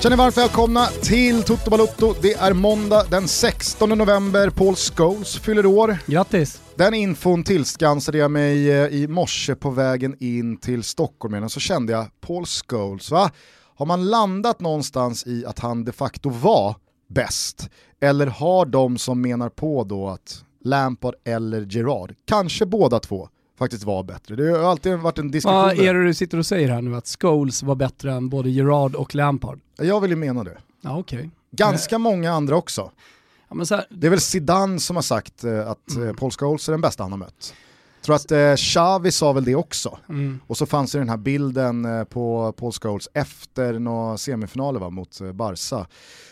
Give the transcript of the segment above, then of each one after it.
Känner varmt välkomna till Toto Balotto. Det är måndag den 16 november. Paul Scholes fyller år. Grattis! Den infon tillskansade jag mig i morse på vägen in till Stockholm. Och så kände jag, Paul Scholes, va? Har man landat någonstans i att han de facto var bäst? Eller har de som menar på då att Lampard eller Gerrard, kanske båda två, faktiskt var bättre? Det har alltid varit en diskussion. Vad är det du sitter och säger här nu? Att Scholes var bättre än både Gerrard och Lampard? Jag vill ju mena det. Ja, okej. Ganska många andra också. Ja, men så här... Det är väl Zidane som har sagt att Paul Scholes är den bästa han har mött. Jag tror att Xavi sa väl det också. Och så fanns det den här bilden på Paul Scholes efter några semifinaler mot Barca.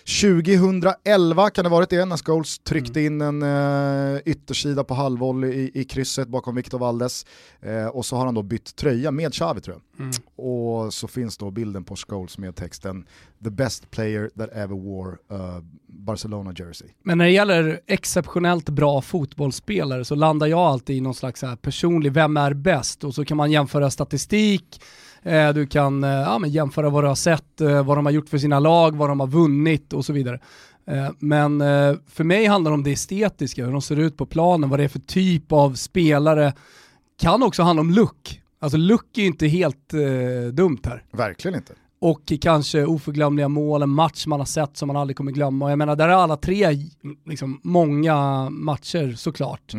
2011 kan det varit det, när Scholes tryckte in en yttersida på halvvolley i krysset bakom Victor Valdes. Och så har han då bytt tröja med Xavi, tror jag. Och så finns då bilden på Scholes med texten "The best player that ever wore Barcelona jersey". Men när det gäller exceptionellt bra fotbollsspelare så landar jag alltid i någon slags här personlig, vem är bäst? Och så kan man jämföra statistik, du kan jämföra vad du har sett, vad de har gjort för sina lag, vad de har vunnit och så vidare. Men för mig handlar det om det estetiska, hur de ser ut på planen, vad det är för typ av spelare. Kan också handla om look. Alltså look är ju inte helt dumt här. Verkligen inte. Och kanske oförglömliga mål, en match man har sett som man aldrig kommer glömma. Och jag menar, där är alla tre liksom många matcher såklart.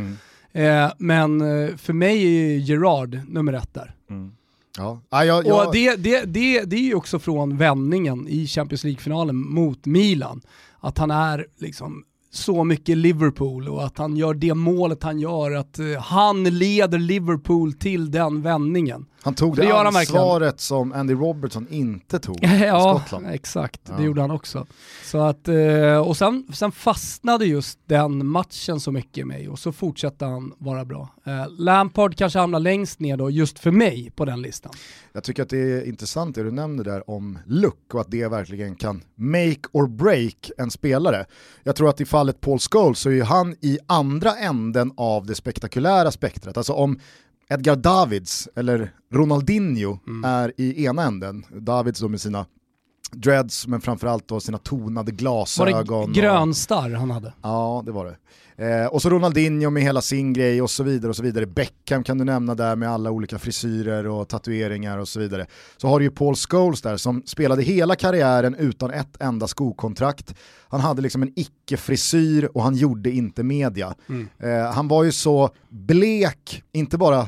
Men för mig är Gerrard nummer 1 där. Ja. Och det är ju också från vändningen i Champions League-finalen mot Milan. Att han är liksom så mycket Liverpool och att han gör det målet han gör, att han leder Liverpool till den vändningen. Han tog det ansvaret som Andy Robertson inte tog i Skottland. Exakt. Det gjorde han också. Så att, och sen fastnade just den matchen så mycket i mig och så fortsatte han vara bra. Lampard kanske hamnar längst ner då, just för mig på den listan. Jag tycker att det är intressant det du nämnde där om look och att det verkligen kan make or break en spelare. Jag tror att i fallet Paul Scholes så är ju han i andra änden av det spektakulära spektrat. Alltså om Edgar Davids eller Ronaldinho är i ena änden, Davids då med sina dreads men framförallt då sina tonade glasögon. Var det grönstarr han hade? Ja, det var det. Och så Ronaldinho med hela sin grej och så vidare och så vidare. Beckham kan du nämna där med alla olika frisyrer och tatueringar och så vidare. Så har du ju Paul Scholes där som spelade hela karriären utan ett enda skokontrakt. Han hade liksom en icke-frisyr och han gjorde inte media. Han var ju så blek, inte bara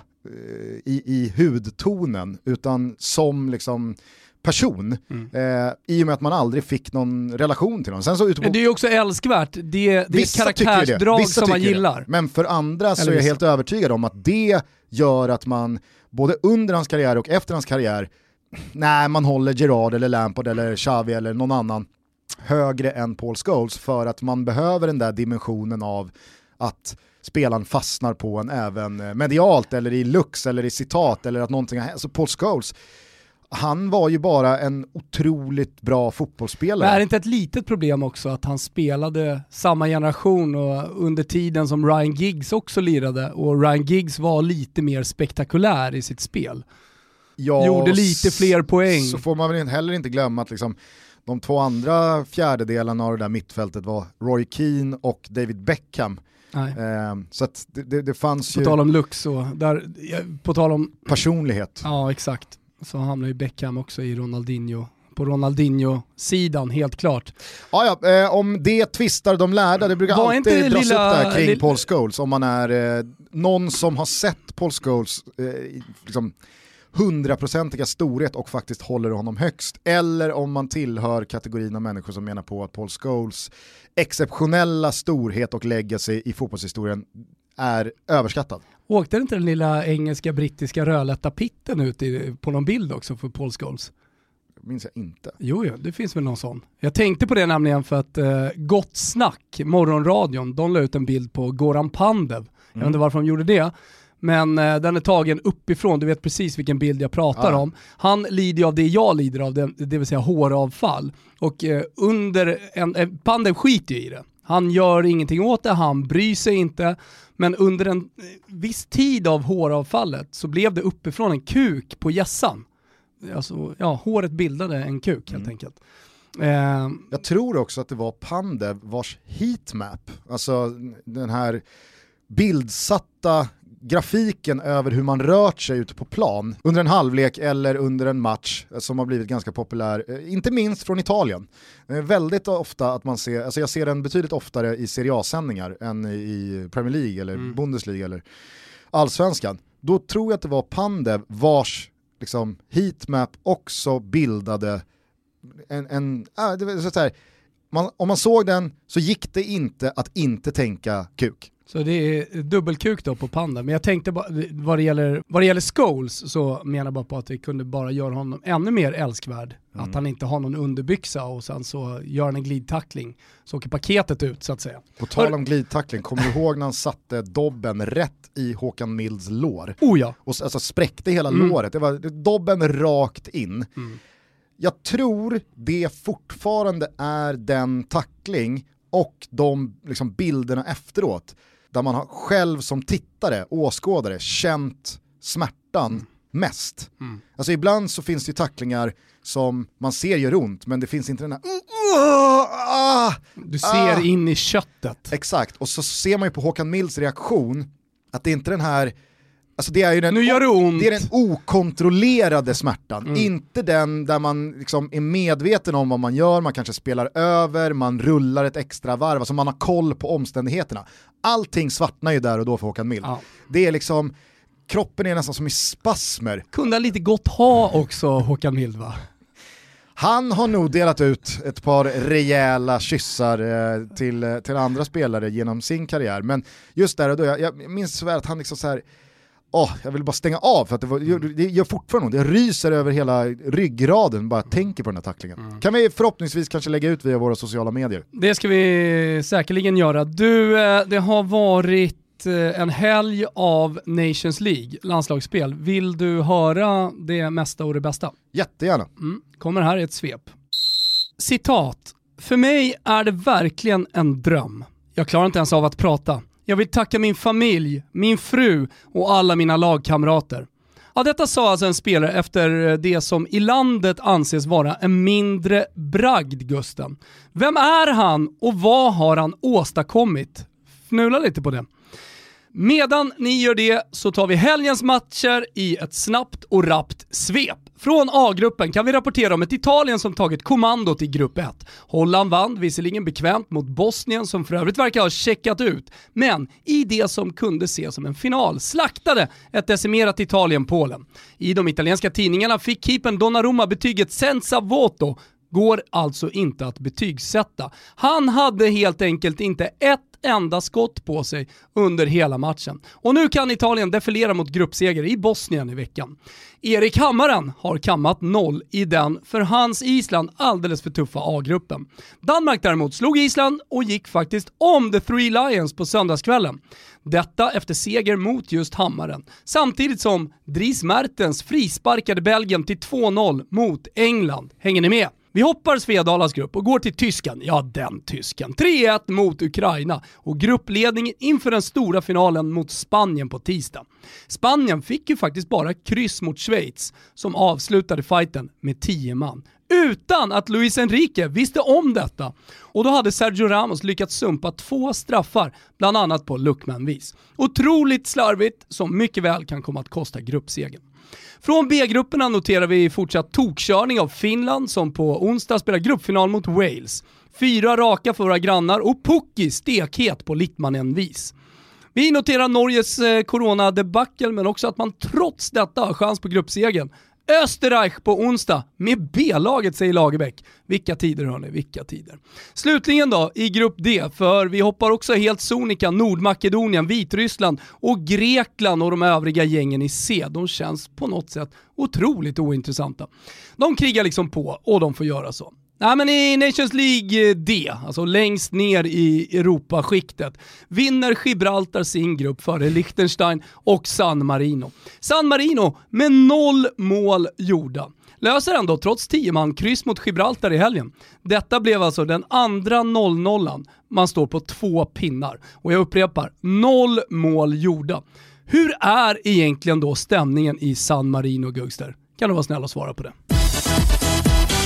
i hudtonen utan som liksom person, i och med att man aldrig fick någon relation till honom. Sen så det är ju också älskvärt, det är ett karaktärsdrag som man gillar. Det. Men för andra så är jag helt övertygad om att det gör att man både under hans karriär och efter hans karriär, man håller Gerrard eller Lampard eller Xavi eller någon annan högre än Paul Scholes, för att man behöver den där dimensionen av att spelaren fastnar på en även medialt eller i looks eller i citat eller att någonting har hänt. Så Paul Scholes, han var ju bara en otroligt bra fotbollsspelare. Men är det inte ett litet problem också att han spelade samma generation och under tiden som Ryan Giggs också lirade, och Ryan Giggs var lite mer spektakulär i sitt spel. Ja, gjorde lite fler poäng. Så får man väl heller inte glömma att liksom, de två andra fjärdedelarna av det där mittfältet var Roy Keane och David Beckham. Så att det fanns ju... På tal om lux och där, på tal om personlighet. Ja, exakt. Så hamnar ju Beckham också i Ronaldinho. På Ronaldinho-sidan, helt klart. Om det tvistar de lärda, det brukar alltid dras upp där kring Paul Scholes. Om man är någon som har sett Paul Scholes liksom 100-procentiga storhet och faktiskt håller honom högst. Eller om man tillhör kategorin av människor som menar på att Paul Scholes exceptionella storhet och legacy i fotbollshistorien är överskattad. Åkte inte den lilla engelska-brittiska rödlätta pitten ut på någon bild också för Paul Scholes? Minns jag inte. Jo, det finns väl någon sån. Jag tänkte på det nämligen för att Gott Snack, morgonradion, de la ut en bild på Goran Pandev. Jag vet inte varför de gjorde det. Men den är tagen uppifrån, du vet precis vilken bild jag pratar om. Han lider av det jag lider av, det vill säga håravfall. Och Pandev skiter i det. Han gör ingenting åt det, han bryr sig inte. Men under en viss tid av håravfallet så blev det uppifrån en kuk på hjässan. Alltså, håret bildade en kuk helt enkelt. Jag tror också att det var Pandev vars heatmap, alltså den här bildsatta grafiken över hur man rört sig ute på plan under en halvlek eller under en match som har blivit ganska populär, inte minst från Italien. Väldigt ofta att man ser, alltså jag ser den betydligt oftare i Serie A-sändningar än i Premier League eller Bundesliga eller Allsvenskan. Då tror jag att det var Pandev vars liksom heatmap också bildade om man såg den så gick det inte att inte tänka kuk. Så det är dubbelkuk då på Panda. Men jag tänkte bara, vad det gäller Scholes så menar jag bara på att det kunde bara göra honom ännu mer älskvärd. Att han inte har någon underbyxa och sen så gör han en glidtackling. Så åker paketet ut så att säga. På tal om glidtackling, kommer du ihåg när han satte dobben rätt i Håkan Milds lår? Oh ja. Och alltså spräckte hela låret. Det var dobben rakt in. Jag tror det fortfarande är den tackling och de liksom bilderna efteråt där man har själv som tittare, åskådare, känt smärtan mest. Alltså ibland så finns det ju tacklingar som man ser gör ont, men det finns inte den här du ser in i köttet. Exakt, och så ser man ju på Håkan Milds reaktion att det är inte den här, alltså det är ju den, nu gör det ont. Det är den okontrollerade smärtan, inte den där man liksom är medveten om vad man gör, man kanske spelar över, man rullar ett extra varv, alltså man har koll på omständigheterna. Allting svartnar ju där och då för Håkan Mild. Ja. Det är liksom, kroppen är nästan som i spasmer. Kunde han lite gott ha också, Håkan Mild, va? Han har nog delat ut ett par rejäla kyssar till andra spelare genom sin karriär, men just där och då, jag minns så väl att han liksom så här, jag vill bara stänga av för att det gör fortfarande, det ryser över hela ryggraden bara tänker på den här tacklingen. Kan vi förhoppningsvis kanske lägga ut via våra sociala medier? Det ska vi säkerligen göra. Det har varit en helg av Nations League, landslagsspel. Vill du höra det mesta och det bästa? Jättegärna. Kommer här i ett svep. Citat. För mig är det verkligen en dröm. Jag klarar inte ens av att prata. Jag vill tacka min familj, min fru och alla mina lagkamrater. Ja, detta sa alltså en spelare efter det som i landet anses vara en mindre bragd, Gusten. Vem är han och vad har han åstadkommit? Fnula lite på det. Medan ni gör det så tar vi helgens matcher i ett snabbt och rappt svep. Från A-gruppen kan vi rapportera om ett Italien som tagit kommandot i grupp 1. Holland vann visserligen bekvämt mot Bosnien som för övrigt verkar ha checkat ut. Men i det som kunde ses som en final slaktade ett decimerat Italien-Polen. I de italienska tidningarna fick keepern Donnarumma betyget senza voto. Går alltså inte att betygsätta. Han hade helt enkelt inte ett enda skott på sig under hela matchen. Och nu kan Italien defilera mot gruppseger i Bosnien i veckan. Erik Hammaren har kammat 0 i den för hans Island alldeles för tuffa A-gruppen. Danmark däremot slog Island och gick faktiskt om The Three Lions på söndagskvällen. Detta efter seger mot just Hammaren. Samtidigt som Dries Mertens frisparkade Belgien till 2-0 mot England. Hänger ni med? Vi hoppar Svedalas grupp och går till Tyskland. Ja, den Tyskan. 3-1 mot Ukraina och gruppledningen inför den stora finalen mot Spanien på tisdag. Spanien fick ju faktiskt bara kryss mot Schweiz som avslutade fighten med 10 man. Utan att Luis Enrique visste om detta. Och då hade Sergio Ramos lyckats sumpa 2 straffar, bland annat på Luckman-vis. Otroligt slarvigt som mycket väl kan komma att kosta gruppsegen. Från B-grupperna noterar vi fortsatt tokkörning av Finland som på onsdag spelar gruppfinal mot Wales. 4 raka för våra grannar och Pukki stekhet på Littmanen-vis. Vi noterar Norges corona-debacle men också att man trots detta har chans på gruppsegen. Österreich på onsdag med B-laget, säger Lagerbäck. Vilka tider hörni, vilka tider. Slutligen då i grupp D, för vi hoppar också helt sonika Nordmakedonien, Vitryssland och Grekland och de övriga gängen i C. De känns på något sätt otroligt ointressanta. De krigar liksom på och de får göra så. Nej, men i Nations League D, alltså längst ner i Europaskiktet, vinner Gibraltar sin grupp före Liechtenstein och San Marino. San Marino med 0 mål gjorda. Löser ändå trots 10 man kryss mot Gibraltar i helgen. Detta blev alltså den andra 0-0. Man står på 2 pinnar. Och jag upprepar, 0 mål gjorda. Hur är egentligen då stämningen i San Marino, Gugster? Kan du vara snäll och svara på det?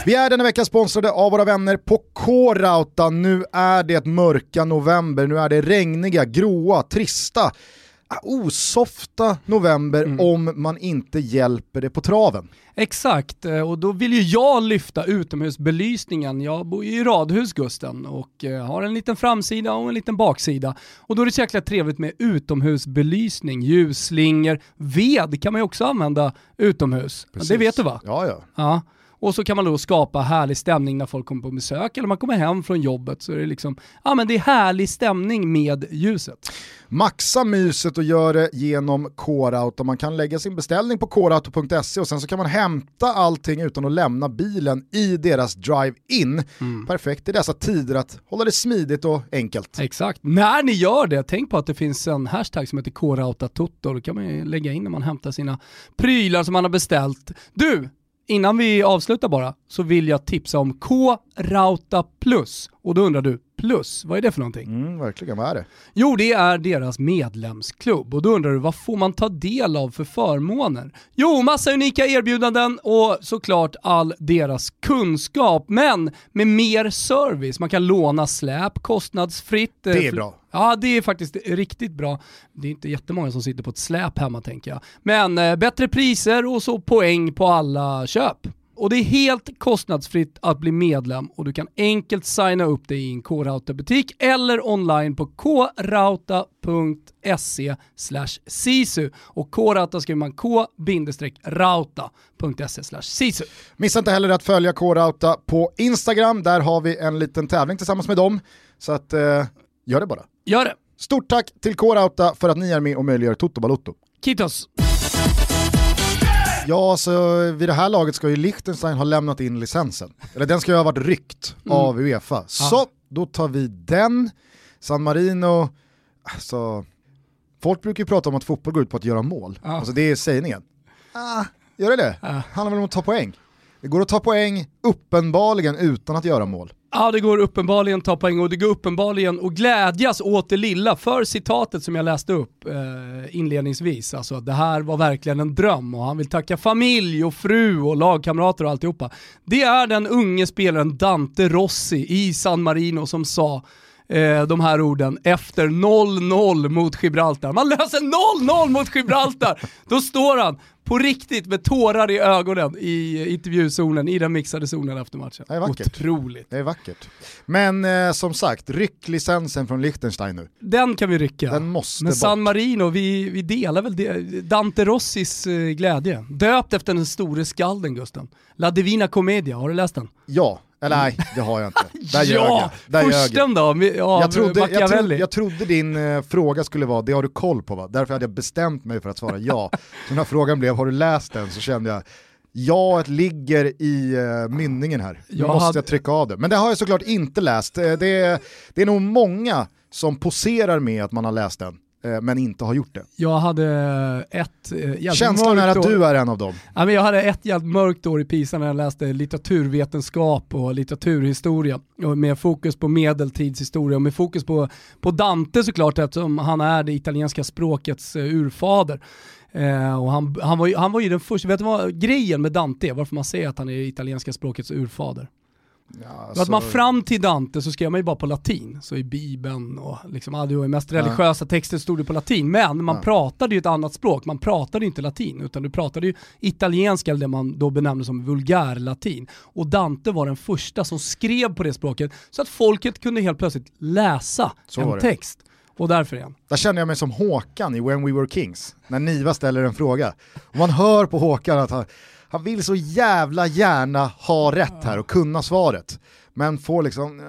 Vi är denna vecka sponsrade av våra vänner på K-Rauta. Nu är det mörka november, nu är det regniga, gråa, trista, osofta november om man inte hjälper det på traven. Exakt, och då vill ju jag lyfta utomhusbelysningen. Jag bor ju i radhus, Gusten, och har en liten framsida och en liten baksida. Och då är det så jäkla trevligt med utomhusbelysning, ljusslingor, ved kan man ju också använda utomhus. Precis. Det vet du, va? Ja. Och så kan man då skapa härlig stämning när folk kommer på besök eller man kommer hem från jobbet, så är det liksom, men det är härlig stämning med ljuset. Maxa myset och gör det genom K-Rauta. Man kan lägga sin beställning på krauta.se och sen så kan man hämta allting utan att lämna bilen i deras drive-in. Perfekt i dessa tider att hålla det smidigt och enkelt. Exakt. När ni gör det, tänk på att det finns en hashtag som heter K-Rauta-Toto. Då kan man ju lägga in när man hämtar sina prylar som man har beställt. Du! Innan vi avslutar bara så vill jag tipsa om K-Rauta Plus. Och då undrar du, plus, vad är det för någonting? Verkligen, vad är det? Jo, det är deras medlemsklubb. Och då undrar du, vad får man ta del av för förmåner? Jo, massa unika erbjudanden och såklart all deras kunskap. Men med mer service. Man kan låna släp kostnadsfritt. Det är bra. Ja, det är faktiskt riktigt bra. Det är inte jättemånga som sitter på ett släp hemma, tänker jag. Men bättre priser och så poäng på alla köp. Och det är helt kostnadsfritt att bli medlem och du kan enkelt signa upp dig i en K-Rauta-butik eller online på krauta.se/sisu. Och K-Rauta skriver man k-rauta.se/sisu. Missa inte heller att följa K-Rauta på Instagram. Där har vi en liten tävling tillsammans med dem. Så att, gör det bara. Gör det. Stort tack till K-Rauta för att ni är med och möjliggör Toto Balotto. Kitos. Ja, så vid det här laget ska ju Liechtenstein ha lämnat in licensen. Eller den ska ju ha varit ryckt av UEFA. Så, då tar vi den. San Marino, alltså, folk brukar ju prata om att fotboll går ut på att göra mål. Alltså det är sägningen. Gör det? Handlar väl om att ta poäng. Det går att ta poäng uppenbarligen utan att göra mål. Ja, det går uppenbarligen att ta poäng och det går uppenbarligen att glädjas åt det lilla för citatet som jag läste upp inledningsvis. Alltså det här var verkligen en dröm och han vill tacka familj och fru och lagkamrater och alltihopa. Det är den unge spelaren Dante Rossi i San Marino som sa de här orden efter 0-0 mot Gibraltar. Man löser 0-0 mot Gibraltar! Då står han på riktigt med tårar i ögonen i intervjuzonen, i den mixade zonen efter matchen. Det är vackert. Otroligt. Det är vackert. Men som sagt, ryck licensen från Liechtenstein nu. Den kan vi rycka. Den måste Men bort. San Marino, vi delar väl Dante Rossis glädje. Döpt efter den store skalden, Gusten. La Divina Commedia, har du läst den? Ja. Eller nej, det har jag inte. Där ja, försten då. Ja, jag trodde din fråga skulle vara, det har du koll på, va? Därför hade jag bestämt mig för att svara ja. Så när frågan blev, har du läst den? Så kände jag, ja, ligger i mynningen här. Jag trycka av det. Men det har jag såklart inte läst. Det är nog många som poserar med att man har läst den. Men inte har gjort det. Jag hade ett känslan är att du är en av dem. Ja, men jag hade ett jävligt mörkt år i Pisa när jag läste litteraturvetenskap och litteraturhistoria och med fokus på medeltidshistoria och med fokus på Dante såklart, eftersom han är det italienska språkets urfader. Och han var ju den första, vet du vad grejen med Dante, varför man säger att han är det italienska språkets urfader? Ja, alltså, att man fram till Dante så skrev man ju bara på latin, så i Bibeln och liksom, det var ju mest religiösa texter stod det på latin, men man pratade ju ett annat språk, man pratade inte latin utan du pratade ju italienska, eller det man då benämnde som vulgärlatin, och Dante var den första som skrev på det språket så att folket kunde helt plötsligt läsa en text. Och därför igen. Där känner jag mig som Håkan i When We Were Kings, när Niva ställer en fråga och man hör på Håkan att han vill så jävla gärna ha rätt här och kunna svaret. Men får liksom...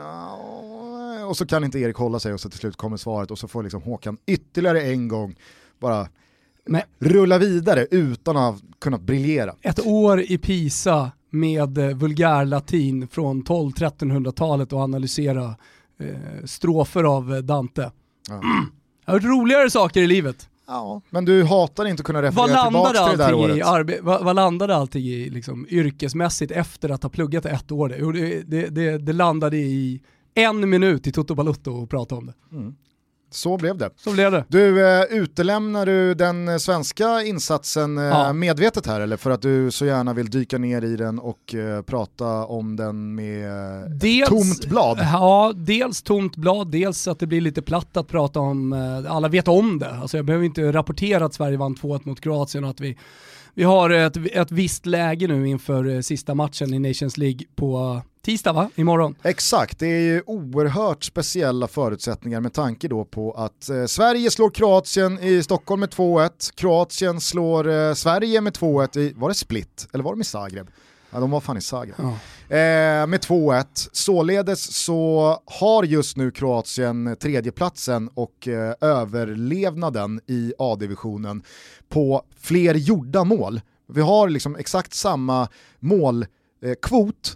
Och så kan inte Erik hålla sig och så till slut kommer svaret och så får liksom Håkan ytterligare en gång bara rulla vidare utan att ha kunnat briljera. Ett år i Pisa med vulgärlatin från 1200-1300-talet och analysera strofer av Dante. Jag har hört roligare saker i livet. Ja, men du hatar inte att kunna referera tillbaka till det där året. Vad landade allting i liksom, yrkesmässigt efter att ha pluggat ett år? Det landade i 1 minut i Toto Balotto och prata om det. Så blev det. Så blev det. Du, utelämnar du den svenska insatsen medvetet här, eller för att du så gärna vill dyka ner i den och prata om den med tomt blad? Ja, dels tomt blad, dels att det blir lite platt att prata om, alla vet om det. Alltså jag behöver inte rapportera att Sverige vann 2-1 mot Kroatien och att vi har ett visst läge nu inför sista matchen i Nations League på tisdag, va? Imorgon. Exakt, det är ju oerhört speciella förutsättningar med tanke då på att Sverige slår Kroatien i Stockholm med 2-1, Kroatien slår Sverige med 2-1 i, var det Split eller var det med Zagreb? Ja, de var fan i Zagreb. Ja. Med 2-1, således så har just nu Kroatien tredjeplatsen och överlevnaden i A-divisionen på fler gjorda mål. Vi har liksom exakt samma målkvot,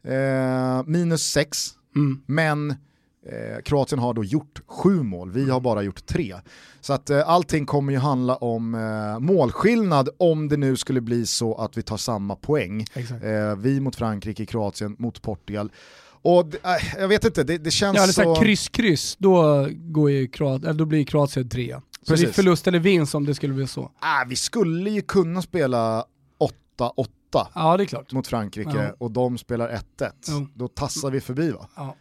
-6, men Kroatien har då gjort 7 mål, vi har bara gjort 3. Så att allting kommer ju handla om målskillnad om det nu skulle bli så att vi tar samma poäng. Vi mot Frankrike, Kroatien mot Portugal. Och jag vet inte, det känns det är så... kryss, då blir Kroatien 3. Så det är förlust eller vinst om det skulle bli så. Vi skulle ju kunna spela 8-8. Ja, det är klart. Mot Frankrike och de spelar 1-1. Då tassar vi förbi, va? Ja.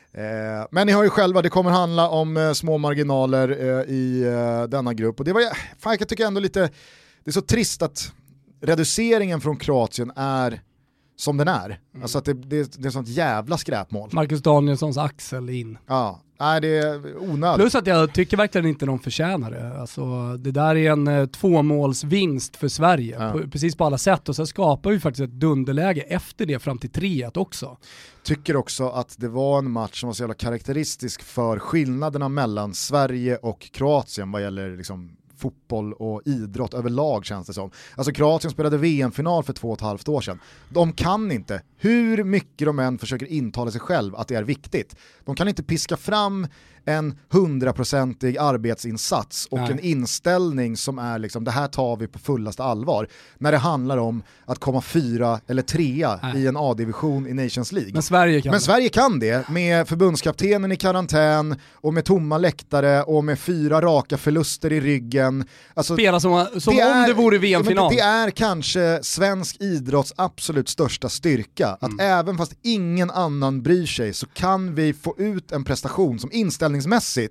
Men ni har ju själva, det kommer handla om små marginaler i denna grupp. Och det var, jag tycker ändå lite, det är så trist att reduceringen från Kroatien är som den är. Alltså att det är sånt jävla skräpmål. Marcus Danielssons axel in. Ja, nej, det är onödigt. Plus att jag tycker verkligen inte de förtjänar det. Alltså, det där är en 2-målsvinst för Sverige. Precis på alla sätt. Och så skapar vi faktiskt ett dunderläge efter det fram till 3-1 också. Tycker också att det var en match som var så jävla karaktäristisk för skillnaderna mellan Sverige och Kroatien vad gäller liksom fotboll och idrott överlag, känns det som. Alltså Kroatien spelade VM-final för 2,5 år sedan. De kan inte, hur mycket de än försöker intala sig själv att det är viktigt, de kan inte piska fram en 100% arbetsinsats och en inställning som är liksom, det här tar vi på fullaste allvar, när det handlar om att komma 4 eller 3 i en A-division i Nations League. Men Sverige kan det med förbundskaptenen i karantän och med tomma läktare och med 4 raka förluster i ryggen. Alltså, spela som om det vore VM-final. Det är kanske svensk idrotts absolut största styrka, att även fast ingen annan bryr sig så kan vi få ut en prestation som inställningsmässigt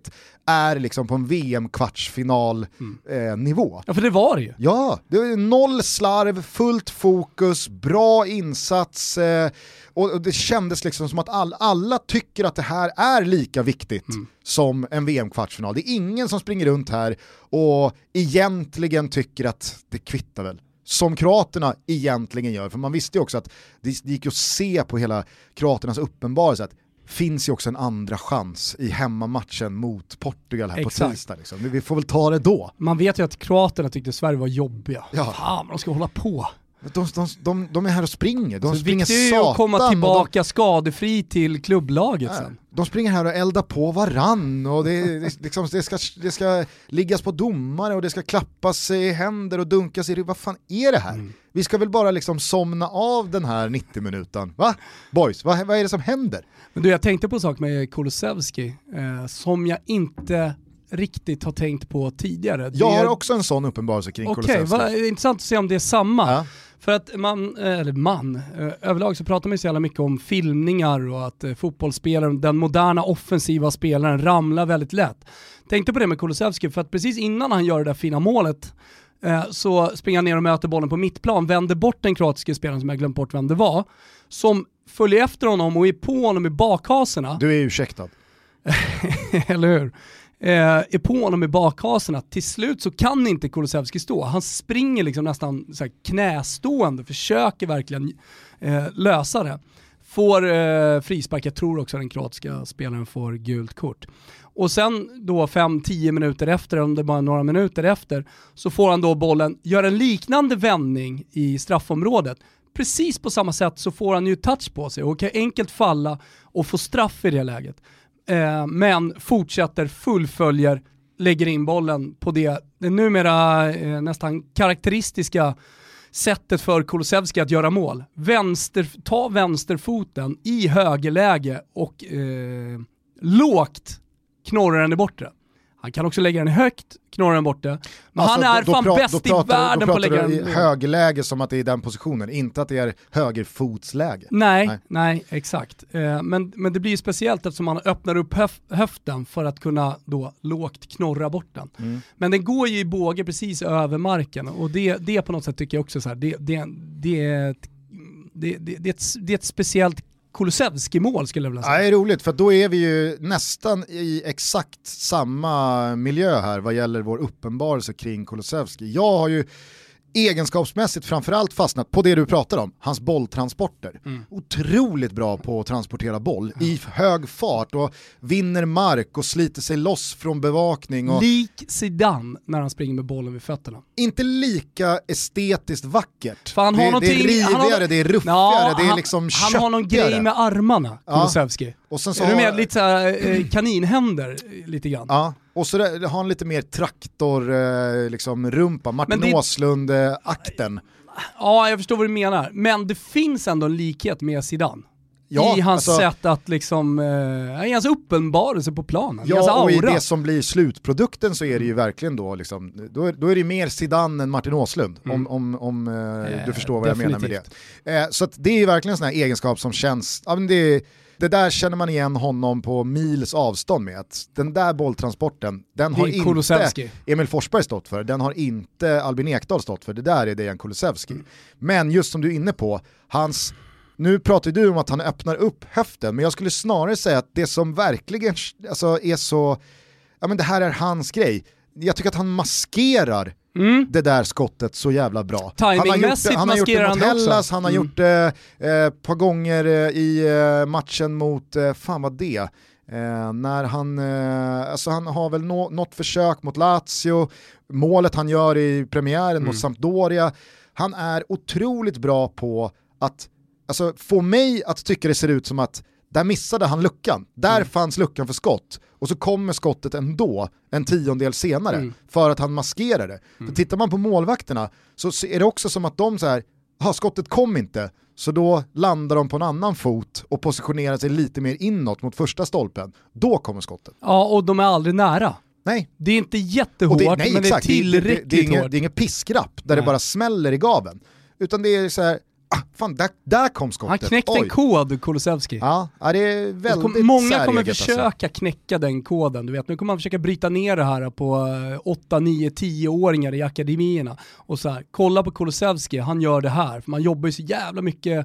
är liksom på en VM-kvartsfinal nivå. Ja, för det var det ju. Ja, det är 0 slarv, fullt fokus, bra insats och det kändes liksom som att alla tycker att det här är lika viktigt som en VM-kvartsfinal. Det är ingen som springer runt här och egentligen tycker att det kvittar väl. Som kroaterna egentligen gör, för man visste ju också att det gick att se på hela kroaternas uppenbarelse att finns ju också en andra chans i hemmamatchen mot Portugal här på tisdag. Liksom. Vi får väl ta det då. Man vet ju att kroaterna tyckte Sverige var jobbiga. Ja. Fan, de ska hålla på. De är här och springer. De springer satan. Det är ju att komma tillbaka skadefri till klubblaget sen. De springer här och eldar på varann och det ska liggas på domare och det ska klappas i händer och dunkas i. Vad fan är det här? Vi ska väl bara liksom somna av den här 90-minuten. Va? Boys, vad är det som händer? Men du, jag tänkte på en sak med Kulusevski som jag inte riktigt har tänkt på tidigare. Jag har också en sån uppenbarelse kring Kulusevski. Okej, intressant att se om det är samma. Ja. För att överlag så pratar man så jävla mycket om filmningar och att fotbollsspelaren, den moderna offensiva spelaren ramlar väldigt lätt. Tänkte på det med Kulusevski för att precis innan han gör det där fina målet så springer han ner och möter bollen på mittplan, vänder bort den kroatiska spelaren som jag glömt bort vem det var, som följer efter honom och är på honom i bakhaserna. Du är ursäktad. Eller hur? Är på honom i bakhaserna. Till slut så kan inte Kulusevski stå. Han springer liksom nästan så här knästående, försöker verkligen lösa det. Får frispark, jag tror också den kroatiska spelaren får gult kort. Och sen då 5-10 minuter efter, om det bara några minuter efter, så får han då bollen, gör en liknande vändning i straffområdet. Precis på samma sätt så får han ju touch på sig och kan enkelt falla och få straff i det läget. Men fullföljer, lägger in bollen på det numera nästan karaktäristiska sättet för Kulusevski att göra mål. Ta vänsterfoten i högerläge och lågt knorrar den i bortre. Han kan också lägga den högt, knorra den bort det. Men alltså, han är fan bäst i världen på att lägga den i högerläge som att det är den positionen, inte att det är högerfotsläge. Nej, exakt. Men det blir ju speciellt eftersom man öppnar upp höften för att kunna då lågt knorra bort den. Men den går ju i båge precis över marken och det på något sätt tycker jag också så här, det är ett speciellt Kulusevski-mål skulle jag vilja säga. Ja, det är roligt för då är vi ju nästan i exakt samma miljö här vad gäller vår uppenbarelse kring Kulusevski. Jag har ju egenskapsmässigt framförallt fastnat på det du pratar om, hans bolltransporter. Otroligt bra på att transportera boll i hög fart och vinner mark och sliter sig loss från bevakning. Och lik Zidane när han springer med bollen vid fötterna. Inte lika estetiskt vackert. Det är rivigare, det är ruffigare, det är liksom köttigare. Han har någon grej med armarna, Kulusevski. Och sen så är du med lite såhär kaninhänder lite grann? Ja, och så har han lite mer traktor liksom rumpa, Martin Åslund-akten. Ja, jag förstår vad du menar. Men det finns ändå en likhet med Zidane. Ja, i hans sätt att liksom, i hans uppenbarelse på planen. Ja, och i det som blir slutprodukten så är det ju verkligen då liksom, då är det mer Zidane än Martin Åslund, om du förstår vad jag menar med det. Så att det är ju verkligen en sån här egenskap som känns, ja, men det där känner man igen honom på mils avstånd med. Att den där bolltransporten, den har inte Kulusevski. Emil Forsberg stått för. Den har inte Albin Ekdal stått för. Det där är Dejan Kulusevski. Men just som du är inne på, nu pratar du om att han öppnar upp höften, men jag skulle snarare säga att det som verkligen alltså, är så, ja men det här är hans grej. Jag tycker att han maskerar det där skottet så jävla bra. Han har gjort det mot Hellas, han har gjort det ett par gånger i matchen mot, fan vad det, när han har väl något försök mot Lazio, målet han gör i premiären mot Sampdoria. Han är otroligt bra på att få mig att tycka det ser ut som att där missade han luckan. Där fanns luckan för skott. Och så kommer skottet ändå en tiondel senare för att han maskerar det. För tittar man på målvakterna så är det också som att de så här, skottet kom inte. Så då landar de på en annan fot och positionerar sig lite mer inåt mot första stolpen. Då kommer skottet. Ja, och de är aldrig nära. Nej. Det är inte jättehårt, men det är tillräckligt hårt. Det är ingen piskrapp där det bara smäller i gaven. Utan det är så här, fan, där kom skottet. Han knäckte en kod, Kulusevski. Ja, det är väldigt många kommer försöka knäcka den koden. Du vet, nu kommer man försöka bryta ner det här på 8, 9, 10-åringar i akademierna. Och så här, kolla på Kulusevski, han gör det här. För man jobbar ju så jävla mycket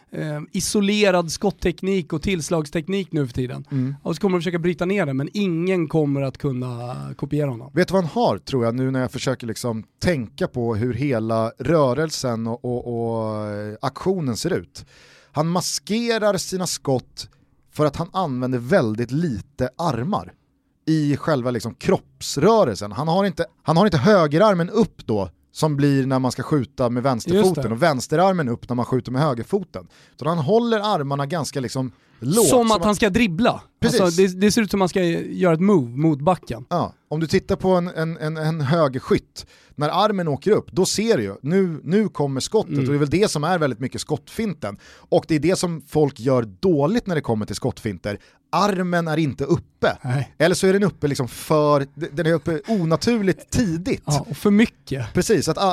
isolerad skottteknik och tillslagsteknik nu för tiden. Och så kommer de försöka bryta ner det, men ingen kommer att kunna kopiera honom. Vet du vad han har, tror jag, nu när jag försöker liksom tänka på hur hela rörelsen och aktionen ser ut. Han maskerar sina skott för att han använder väldigt lite armar i själva liksom kroppsrörelsen. Han har inte högerarmen upp då, som blir när man ska skjuta med vänsterfoten, och vänsterarmen upp när man skjuter med högerfoten. Så han håller armarna ganska liksom lågt. Som att han ska dribbla. Alltså, det ser ut som att man ska göra ett move mot backen. Ja, om du tittar på en högerskytt, när armen åker upp, då ser du ju, nu kommer skottet. Och det är väl det som är väldigt mycket skottfinten. Och det är det som folk gör dåligt när det kommer till skottfinter. Armen är inte uppe. Nej. Eller så är den uppe liksom den är uppe onaturligt tidigt. Ja, och för mycket. Precis, att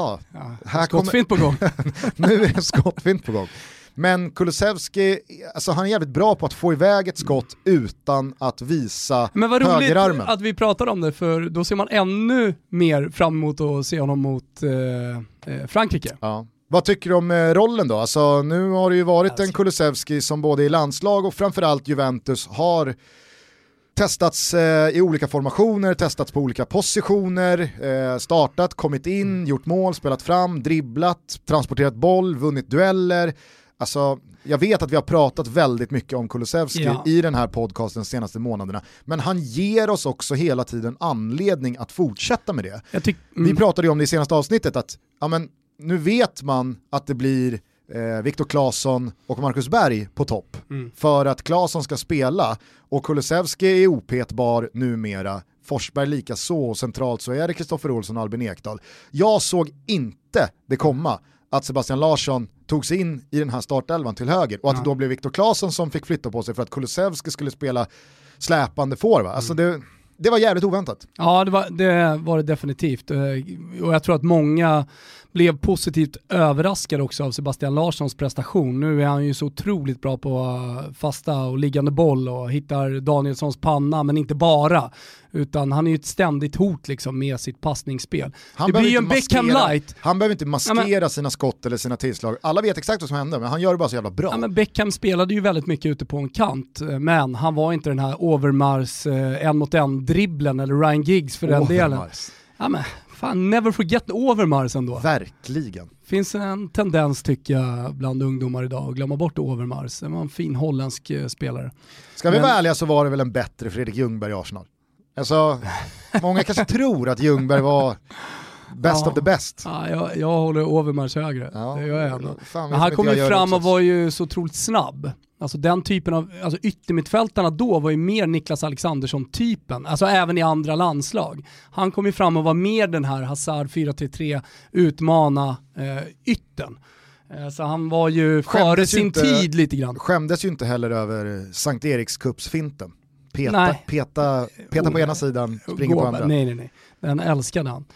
här skottfint på gång. Nu är det skottfint på gång. Men Kulusevski, alltså han är jävligt bra på att få iväg ett skott utan att visa högerarmen. Men vad roligt att vi pratar om det, för då ser man ännu mer fram emot att se honom mot Frankrike. Ja. Vad tycker du om rollen då? Alltså, nu har det ju varit en Kulusevski som både i landslag och framförallt Juventus har testats i olika formationer, testats på olika positioner, startat, kommit in, gjort mål, spelat fram, dribblat, transporterat boll, vunnit dueller. Alltså, jag vet att vi har pratat väldigt mycket om Kulusevski i den här podcasten de senaste månaderna, men han ger oss också hela tiden anledning att fortsätta med det. Vi pratade ju om det i senaste avsnittet att nu vet man att det blir Viktor Claesson och Marcus Berg på topp för att Claesson ska spela, och Kulusevski är opetbar numera. Forsberg lika så, centralt så är det Kristoffer Olsson och Albin Ekdal. Jag såg inte det komma att Sebastian Larsson tog sig in i den här startelvan till höger och att det då blev Viktor Claesson som fick flytta på sig för att Kulusevski skulle spela släpande forward. Alltså det var jävligt oväntat. Ja, det var det definitivt. Och jag tror att många blev positivt överraskade också av Sebastian Larssons prestation. Nu är han ju så otroligt bra på fasta och liggande boll och hittar Danielssons panna, men inte bara. Utan han är ju ett ständigt hot liksom med sitt passningsspel. Det blir ju en Beckham light. Han behöver inte maskera sina skott eller sina tillslag. Alla vet exakt vad som händer, men han gör det bara så jävla bra. Ja, men Beckham spelade ju väldigt mycket ute på en kant, men han var inte den här Overmars 1-mot-1-dribblen eller Ryan Giggs för den delen. Ja, men fan, never forget Overmars ändå. Verkligen. Finns en tendens tycker jag bland ungdomar idag att glömma bort Overmars. Det var en fin holländsk spelare. Ska vi vara ärliga så var det väl en bättre Fredrik Ljungberg i Arsenal. Alltså, många kanske tror att Ljungberg var best of the best. Ja, jag håller Overmars högre. Ja, det gör jag ändå. Fan, men han kom ju fram och var ju så otroligt snabb. Alltså den typen av, alltså yttermittfältarna då var ju mer Niklas Alexandersson-typen. Alltså även i andra landslag. Han kom ju fram och var mer den här Hazard 4-3 utmana yttern. Så han var ju före sin tid lite grann. Skämdes ju inte heller över Sankt Eriks-cupsfinten. Peta på ena sidan, springer på andra. Nej. Den älskade han.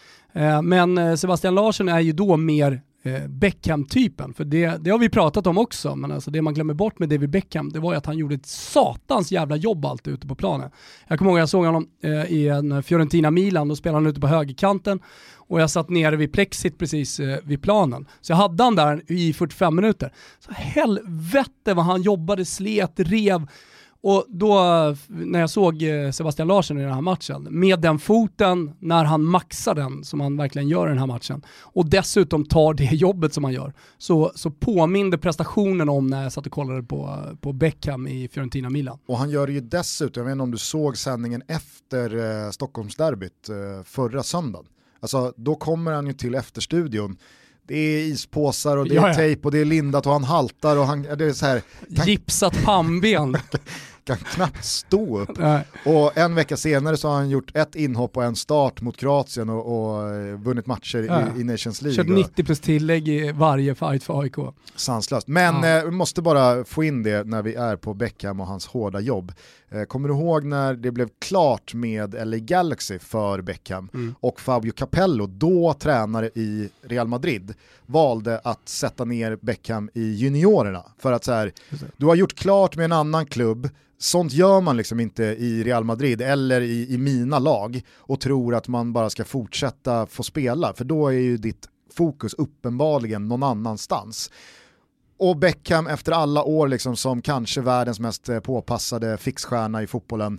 Men Sebastian Larsson är ju då mer Beckham-typen, för det har vi pratat om också, men alltså det man glömmer bort med David Beckham, det var ju att han gjorde ett satans jävla jobb allt ute på planen. Jag kommer ihåg jag såg honom i en Fiorentina-Milan, då spelade han ute på högerkanten och jag satt nere vid plexit precis vid planen. Så jag hade han där i 45 minuter. Så helvete vad han jobbade, slet, rev. Och då när jag såg Sebastian Larsson i den här matchen, med den foten när han maxar den som han verkligen gör i den här matchen, och dessutom tar det jobbet som han gör, så påminde prestationen om när jag satt och kollade på Beckham i Fiorentina Milan. Och han gör det ju dessutom, jag vet inte om du såg sändningen efter Stockholmsderbyt förra söndagen. Alltså då kommer han ju till efterstudion. Det är ispåsar och det är tejp och det är lindat och han haltar och det är så här. Gipsat pannben. Kan knappt stå upp. Och en vecka senare så har han gjort ett inhopp och en start mot Kroatien och vunnit matcher i Nations League. Kört 90 plus tillägg i varje fight för AIK. Sanslöst. Men vi måste bara få in det när vi är på Beckham och hans hårda jobb. Kommer du ihåg när det blev klart med LA Galaxy för Beckham och Fabio Capello, då tränare i Real Madrid, valde att sätta ner Beckham i juniorerna för att så här, du har gjort klart med en annan klubb. Sånt gör man liksom inte i Real Madrid eller i mina lag och tror att man bara ska fortsätta få spela, för då är ju ditt fokus uppenbarligen någon annanstans. Och Beckham efter alla år liksom som kanske världens mest påpassade fixstjärna i fotbollen,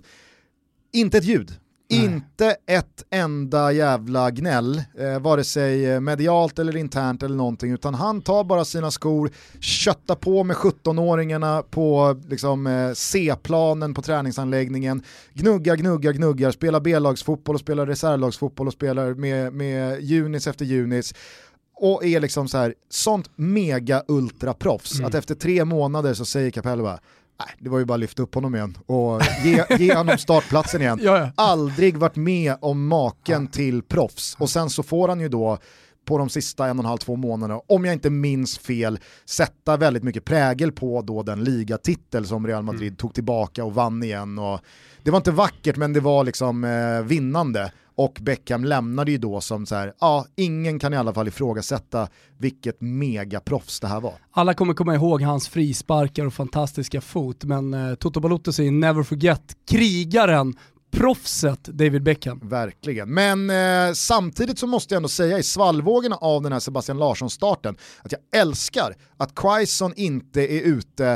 inte ett ljud. Nej. Inte ett enda jävla gnäll, vare sig medialt eller internt eller någonting, utan han tar bara sina skor, köttar på med 17-åringarna på liksom, C-planen på träningsanläggningen, gnuggar, spelar B-lagsfotboll och spelar reservlagsfotboll och spelar med junis efter junis. Och är liksom så här, sånt mega ultra proffs att efter 3 månader så säger Capello bara, nej, det var ju bara att lyfta upp honom igen och ge honom startplatsen igen. Ja. Aldrig varit med om maken till proffs. Och sen så får han ju då på de sista 1,5-2 månaderna, om jag inte minns fel, sätta väldigt mycket prägel på då den ligatitel som Real Madrid tog tillbaka och vann igen. Och det var inte vackert, men det var liksom vinnande. Och Beckham lämnade ju då som så här, ingen kan i alla fall ifrågasätta vilket megaproffs det här var. Alla kommer komma ihåg hans frisparkar och fantastiska fot, men Toto Balotto säger never forget krigaren, proffset David Beckham. Verkligen. Men samtidigt så måste jag ändå säga i svallvågorna av den här Sebastian Larsson-starten att jag älskar att Quaison inte är ute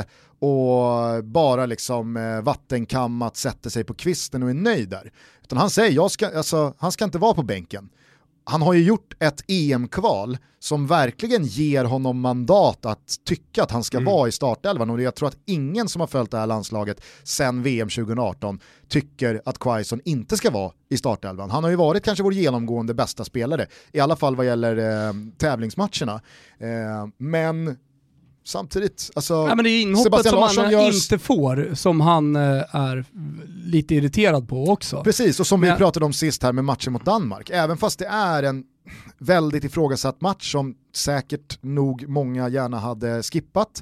och bara liksom vattenkammat sätter sig på kvisten och är nöjd där. Utan han säger, han ska inte vara på bänken. Han har ju gjort ett EM-kval som verkligen ger honom mandat att tycka att han ska vara i startelvan, och jag tror att ingen som har följt det här landslaget sedan VM 2018 tycker att Quaison inte ska vara i startelvan. Han har ju varit kanske vår genomgående bästa spelare, i alla fall vad gäller tävlingsmatcherna. Men samtidigt, men det är inhoppet som han inte får, som han är lite irriterad på också. Precis, och som vi pratade om sist här med matchen mot Danmark. Även fast det är en väldigt ifrågasatt match som säkert nog många gärna hade skippat.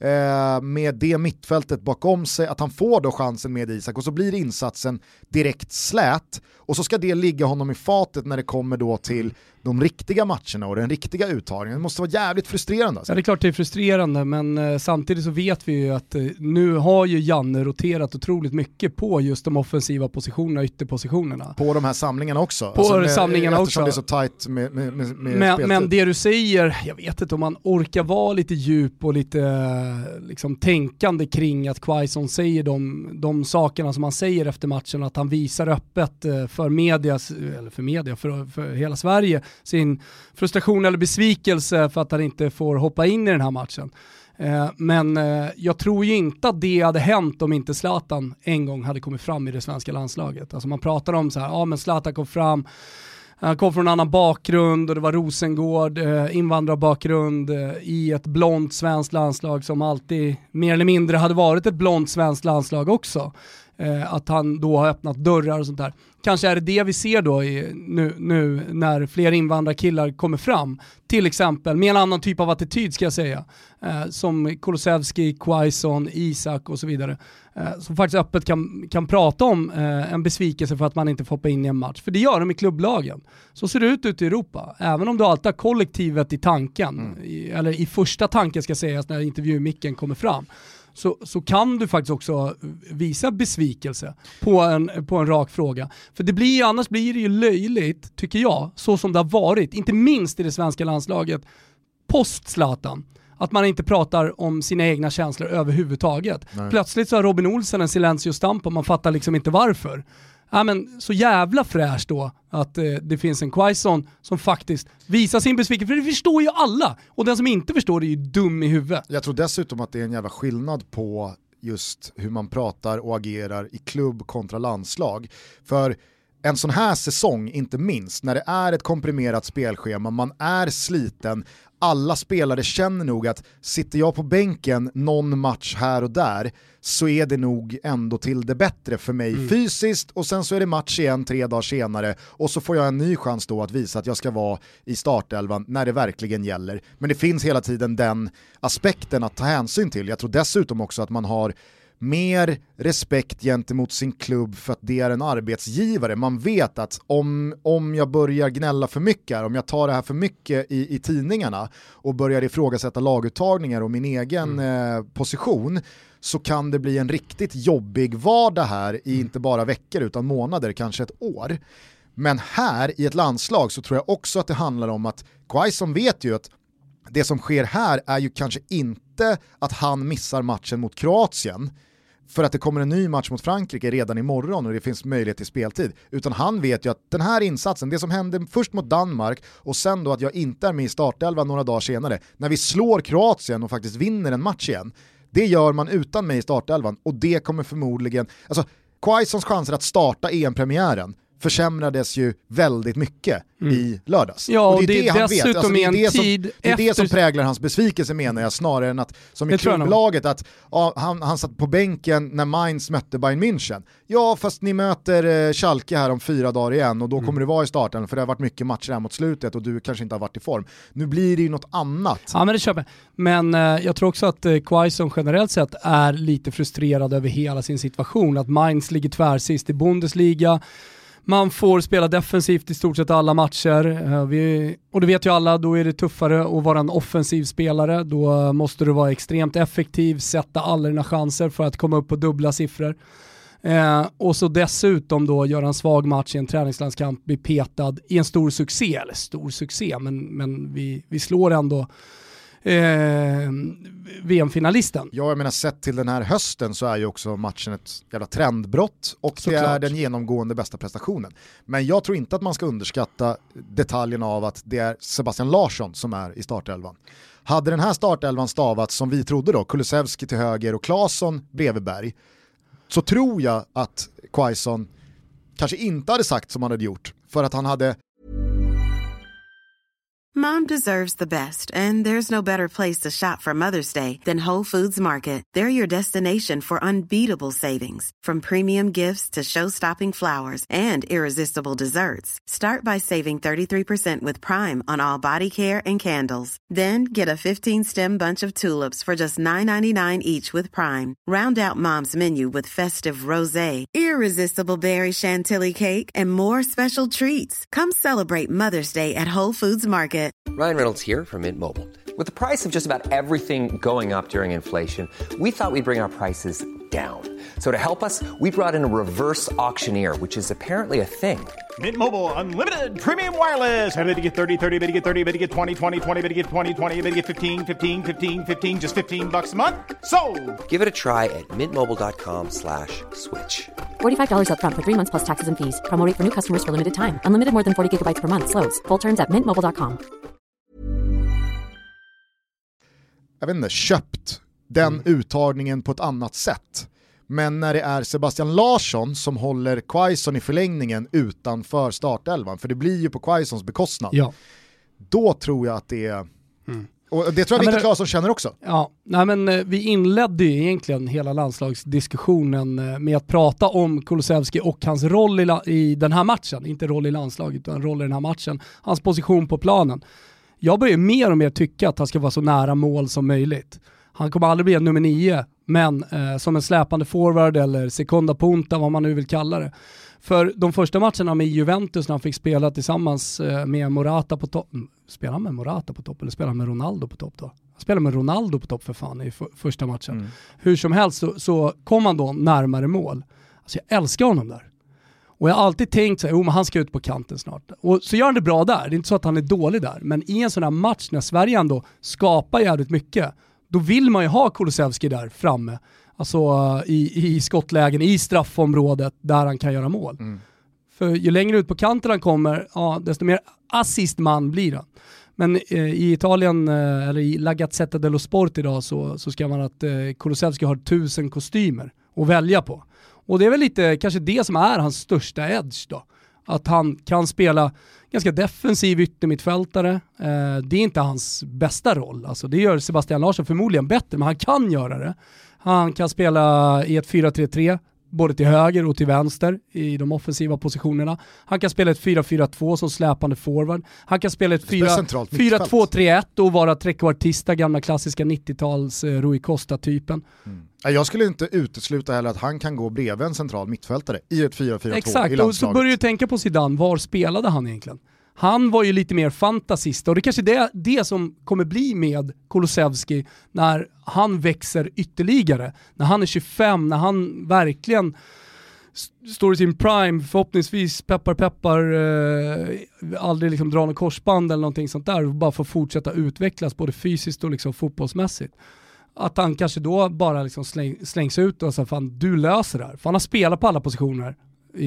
Med det mittfältet bakom sig, att han får då chansen med Isak och så blir insatsen direkt slät och så ska det ligga honom i fatet när det kommer då till de riktiga matcherna och den riktiga uttagningen. Det måste vara jävligt frustrerande. Alltså. Ja, det är klart det är frustrerande, men samtidigt så vet vi ju att nu har ju Janne roterat otroligt mycket på just de offensiva positionerna, ytterpositionerna. På de här samlingarna också. På samlingarna också. Eftersom det är så tajt med speltid. Men det du säger, jag vet inte om man orkar vara lite djup och lite liksom tänkande kring att Quaison säger de sakerna som han säger efter matchen, att han visar öppet för media, för hela Sverige sin frustration eller besvikelse för att han inte får hoppa in i den här matchen. Men jag tror ju inte att det hade hänt om inte Zlatan en gång hade kommit fram i det svenska landslaget. Alltså man pratar om så här, men Zlatan kom fram, han kom från en annan bakgrund och det var Rosengård, invandrarbakgrund i ett blont svenskt landslag som alltid mer eller mindre hade varit ett blont svenskt landslag också. Att han då har öppnat dörrar och sånt där. Kanske är det vi ser då nu när fler invandrarkillar kommer fram, till exempel med en annan typ av attityd ska jag säga, som Kulusevski, Quaison, Isak och så vidare, som faktiskt öppet kan prata om en besvikelse för att man inte får hoppa in i en match. För det gör de i klubblagen. Så ser det ut ute i Europa. Även om du alltid har kollektivet i tanken, eller i första tanken ska sägas när intervjumicken kommer fram, så kan du faktiskt också visa besvikelse på en rak fråga. För annars blir det ju löjligt, tycker jag, så som det har varit, inte minst i det svenska landslaget, post-Zlatan, att man inte pratar om sina egna känslor överhuvudtaget. Nej. Plötsligt så har Robin Olsen en silencio-stamp och man fattar liksom inte varför. Ja, men så jävla fräscht då att det finns en Quaison som faktiskt visar sin besvikelse, för det förstår ju alla, och den som inte förstår det är ju dum i huvudet. Jag tror dessutom att det är en jävla skillnad på just hur man pratar och agerar i klubb kontra landslag. För en sån här säsong, inte minst, när det är ett komprimerat spelschema, man är sliten, alla spelare känner nog att sitter jag på bänken någon match här och där så är det nog ändå till det bättre för mig fysiskt, och sen så är det match igen 3 dagar senare och så får jag en ny chans då att visa att jag ska vara i startelvan när det verkligen gäller. Men det finns hela tiden den aspekten att ta hänsyn till. Jag tror dessutom också att man har mer respekt gentemot sin klubb för att det är en arbetsgivare. Man vet att om jag börjar gnälla för mycket, om jag tar det här för mycket i tidningarna och börjar ifrågasätta laguttagningar och min egen position, så kan det bli en riktigt jobbig vardag här i inte bara veckor utan månader, kanske ett år. Men här i ett landslag så tror jag också att det handlar om att Quaison vet ju att det som sker här är ju kanske inte att han missar matchen mot Kroatien för att det kommer en ny match mot Frankrike redan imorgon och det finns möjlighet till speltid, utan han vet ju att den här insatsen, det som hände först mot Danmark och sen då att jag inte är med i startelvan några dagar senare, när vi slår Kroatien och faktiskt vinner en match igen, det gör man utan mig i startelvan, och det kommer förmodligen, alltså Quaisons chanser att starta EM-premiären försämrades ju väldigt mycket i lördags. Ja, och det är det han vet. Alltså, det är det som präglar hans besvikelse, menar jag, snarare än att som i klubblaget att han satt på bänken när Mainz mötte Bayern München. Ja, fast ni möter Schalke här om 4 dagar igen och då kommer du vara i starten, för det har varit mycket matcher här mot slutet och du kanske inte har varit i form. Nu blir det ju något annat. Ja, men det köper jag. Men jag tror också att Quaison generellt sett är lite frustrerad över hela sin situation. Att Mainz ligger tvärsist i Bundesliga. Man får spela defensivt i stort sett alla matcher. Och det vet ju alla, då är det tuffare att vara en offensiv spelare. Då måste du vara extremt effektiv, sätta alla dina chanser för att komma upp på dubbla siffror. Och så dessutom då göra en svag match i en träningslandskamp, bli petad i en stor succé, men vi slår ändå VM-finalisten. Ja, jag menar, sett till den här hösten så är ju också matchen ett jävla trendbrott och det är den genomgående bästa prestationen. Men jag tror inte att man ska underskatta detaljen av att det är Sebastian Larsson som är i startelvan. Hade den här startelvan stavats som vi trodde då, Kulusevski till höger och Claesson bredvid Berg, så tror jag att Quaison kanske inte hade sagt som han hade gjort, för att han hade... Mom deserves the best, and there's no better place to shop for Mother's Day than Whole Foods Market. They're your destination for unbeatable savings, from premium gifts to show-stopping flowers and irresistible desserts. Start by saving 33% with Prime on all body care and candles. Then get a 15-stem bunch of tulips for just $9.99 each with Prime. Round out Mom's menu with festive rosé, irresistible berry chantilly cake, and more special treats. Come celebrate Mother's Day at Whole Foods Market. Ryan Reynolds here from Mint Mobile. With the price of just about everything going up during inflation, we thought we'd bring our prices down. So to help us, we brought in a reverse auctioneer, which is apparently a thing. Mint Mobile Unlimited Premium Wireless. How to get 30, 30, how to get 30, how to get 20, 20, 20, how to get 20, 20, how to get 15, 15, 15, 15, just $15 a month? Sold! Give it a try at mintmobile.com/switch. $45 up front for 3 months plus taxes and fees. Promo rate for new customers for limited time. Unlimited more than 40 gigabytes per month. Slows full terms at mintmobile.com. Jag vet inte, köpt den uttagningen på ett annat sätt. Men när det är Sebastian Larsson som håller Quaison i förlängningen utanför startelvan, för det blir ju på Quaisons bekostnad, då tror jag att det är... Och det tror jag Viktor Claesson känner också. Ja, nej men vi inledde ju egentligen hela landslagsdiskussionen med att prata om Kulusevski och hans roll i den här matchen. Inte roll i landslaget, utan roll i den här matchen. Hans position på planen. Jag börjar mer och mer tycka att han ska vara så nära mål som möjligt. Han kommer aldrig bli en nummer 9, men som en släpande forward eller sekunda punta, vad man nu vill kalla det. För de första matcherna med Juventus när han fick spela tillsammans med Morata på topp. Spelar han med Morata på topp eller spelar han med Ronaldo på topp då? Han spelar med Ronaldo på topp för fan i första matchen. Hur som helst så kom han då närmare mål. Alltså jag älskar honom där. Och jag har alltid tänkt så här, men han ska ut på kanten snart. Och så gör han det bra där. Det är inte så att han är dålig där. Men i en sån här match när Sverige ändå skapar jävligt mycket, då vill man ju ha Kulusevski där framme. Alltså i skottlägen, i straffområdet där han kan göra mål. För ju längre ut på kanten han kommer, desto mer assistman blir han. Men i Italien, eller i La Gazzetta dello Sport idag, så ska man att Kulusevski har 1000 kostymer att välja på. Och det är väl lite kanske det som är hans största edge då. Att han kan spela ganska defensiv yttermittfältare. Det är inte hans bästa roll. Alltså det gör Sebastian Larsson förmodligen bättre, men han kan göra det. Han kan spela i ett 4-3-3, både till höger och till vänster i de offensiva positionerna. Han kan spela ett 4-4-2 som släpande forward. Han kan spela ett 4-2-3-1 och vara trekvartista, gamla klassiska 90-tals Rui Costa-typen. Jag skulle inte utesluta heller att han kan gå bredvid en central mittfältare i ett 4-4-2 i landslaget. Exakt, och så börjar du tänka på Zidane. Var spelade han egentligen? Han var ju lite mer fantasist, och det kanske är det som kommer bli med Kulusevski när han växer ytterligare. När han är 25, när han verkligen står i sin prime, förhoppningsvis peppar aldrig liksom dra någon korsband eller någonting sånt där, och bara får fortsätta utvecklas både fysiskt och liksom fotbollsmässigt. Att han kanske då bara liksom slängs ut och säger fan, du löser det här. För han har spelat på alla positioner.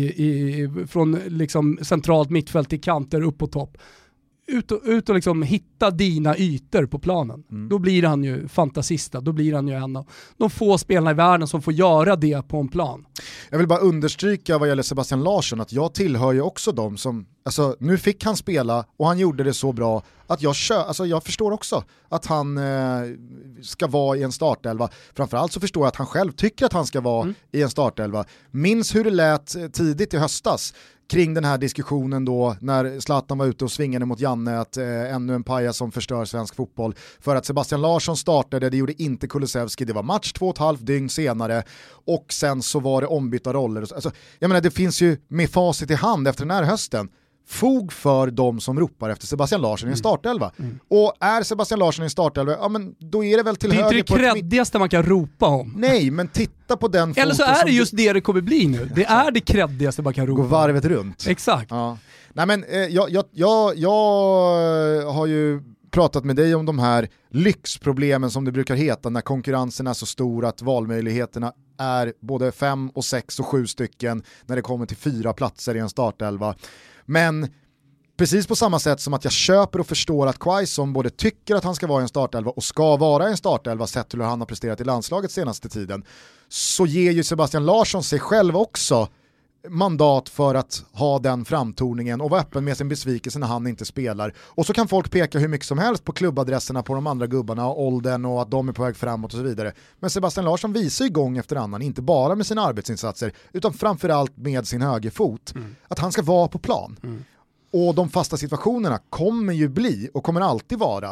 Från liksom centralt mittfält till kanter upp på topp. Ut och liksom hitta dina ytor på planen. Då blir han ju fantasista. Då blir han ju en av de få spelarna i världen som får göra det på en plan. Jag vill bara understryka vad gäller Sebastian Larsson att jag tillhör ju också dem som, alltså nu fick han spela och han gjorde det så bra att jag förstår också att han ska vara i en startelva. Framförallt så förstår jag att han själv tycker att han ska vara i en startelva. Minns hur det lät tidigt i höstas kring den här diskussionen då när Zlatan var ute och svingade mot Janne att ännu en paja som förstör svensk fotboll, för att Sebastian Larsson startade, det gjorde inte Kulusevski, det var match 2,5 dygn senare och sen så var det ombytta roller. Alltså, jag menar, det finns ju med facit i hand efter den här hösten fog för de som ropar efter Sebastian Larsson i en startelva. Och är Sebastian Larsson i en startelva, ja men då är det väl till höger. Det är inte det kreddigaste man kan ropa om. Nej, men titta på den foton. Eller så är det just det kommer bli nu. Det är det kreddigaste man kan ropa. Gå varvet runt. Exakt. Ja. Nej men jag har ju pratat med dig om de här lyxproblemen som det brukar heta när konkurrensen är så stor att valmöjligheterna är både 5 och 6 och 7 stycken när det kommer till 4 platser i en startelva. Men precis på samma sätt som att jag köper och förstår att Quaison både tycker att han ska vara i en startelva och ska vara i en startelva sett hur han har presterat i landslaget senaste tiden, så ger ju Sebastian Larsson sig själv också mandat för att ha den framtoningen och vara öppen med sin besvikelse när han inte spelar. Och så kan folk peka hur mycket som helst på klubbadresserna på de andra gubbarna och åldern och att de är på väg framåt och så vidare. Men Sebastian Larsson visar ju gång efter annan, inte bara med sina arbetsinsatser utan framförallt med sin högerfot, att han ska vara på plan. Och de fasta situationerna kommer ju bli och kommer alltid vara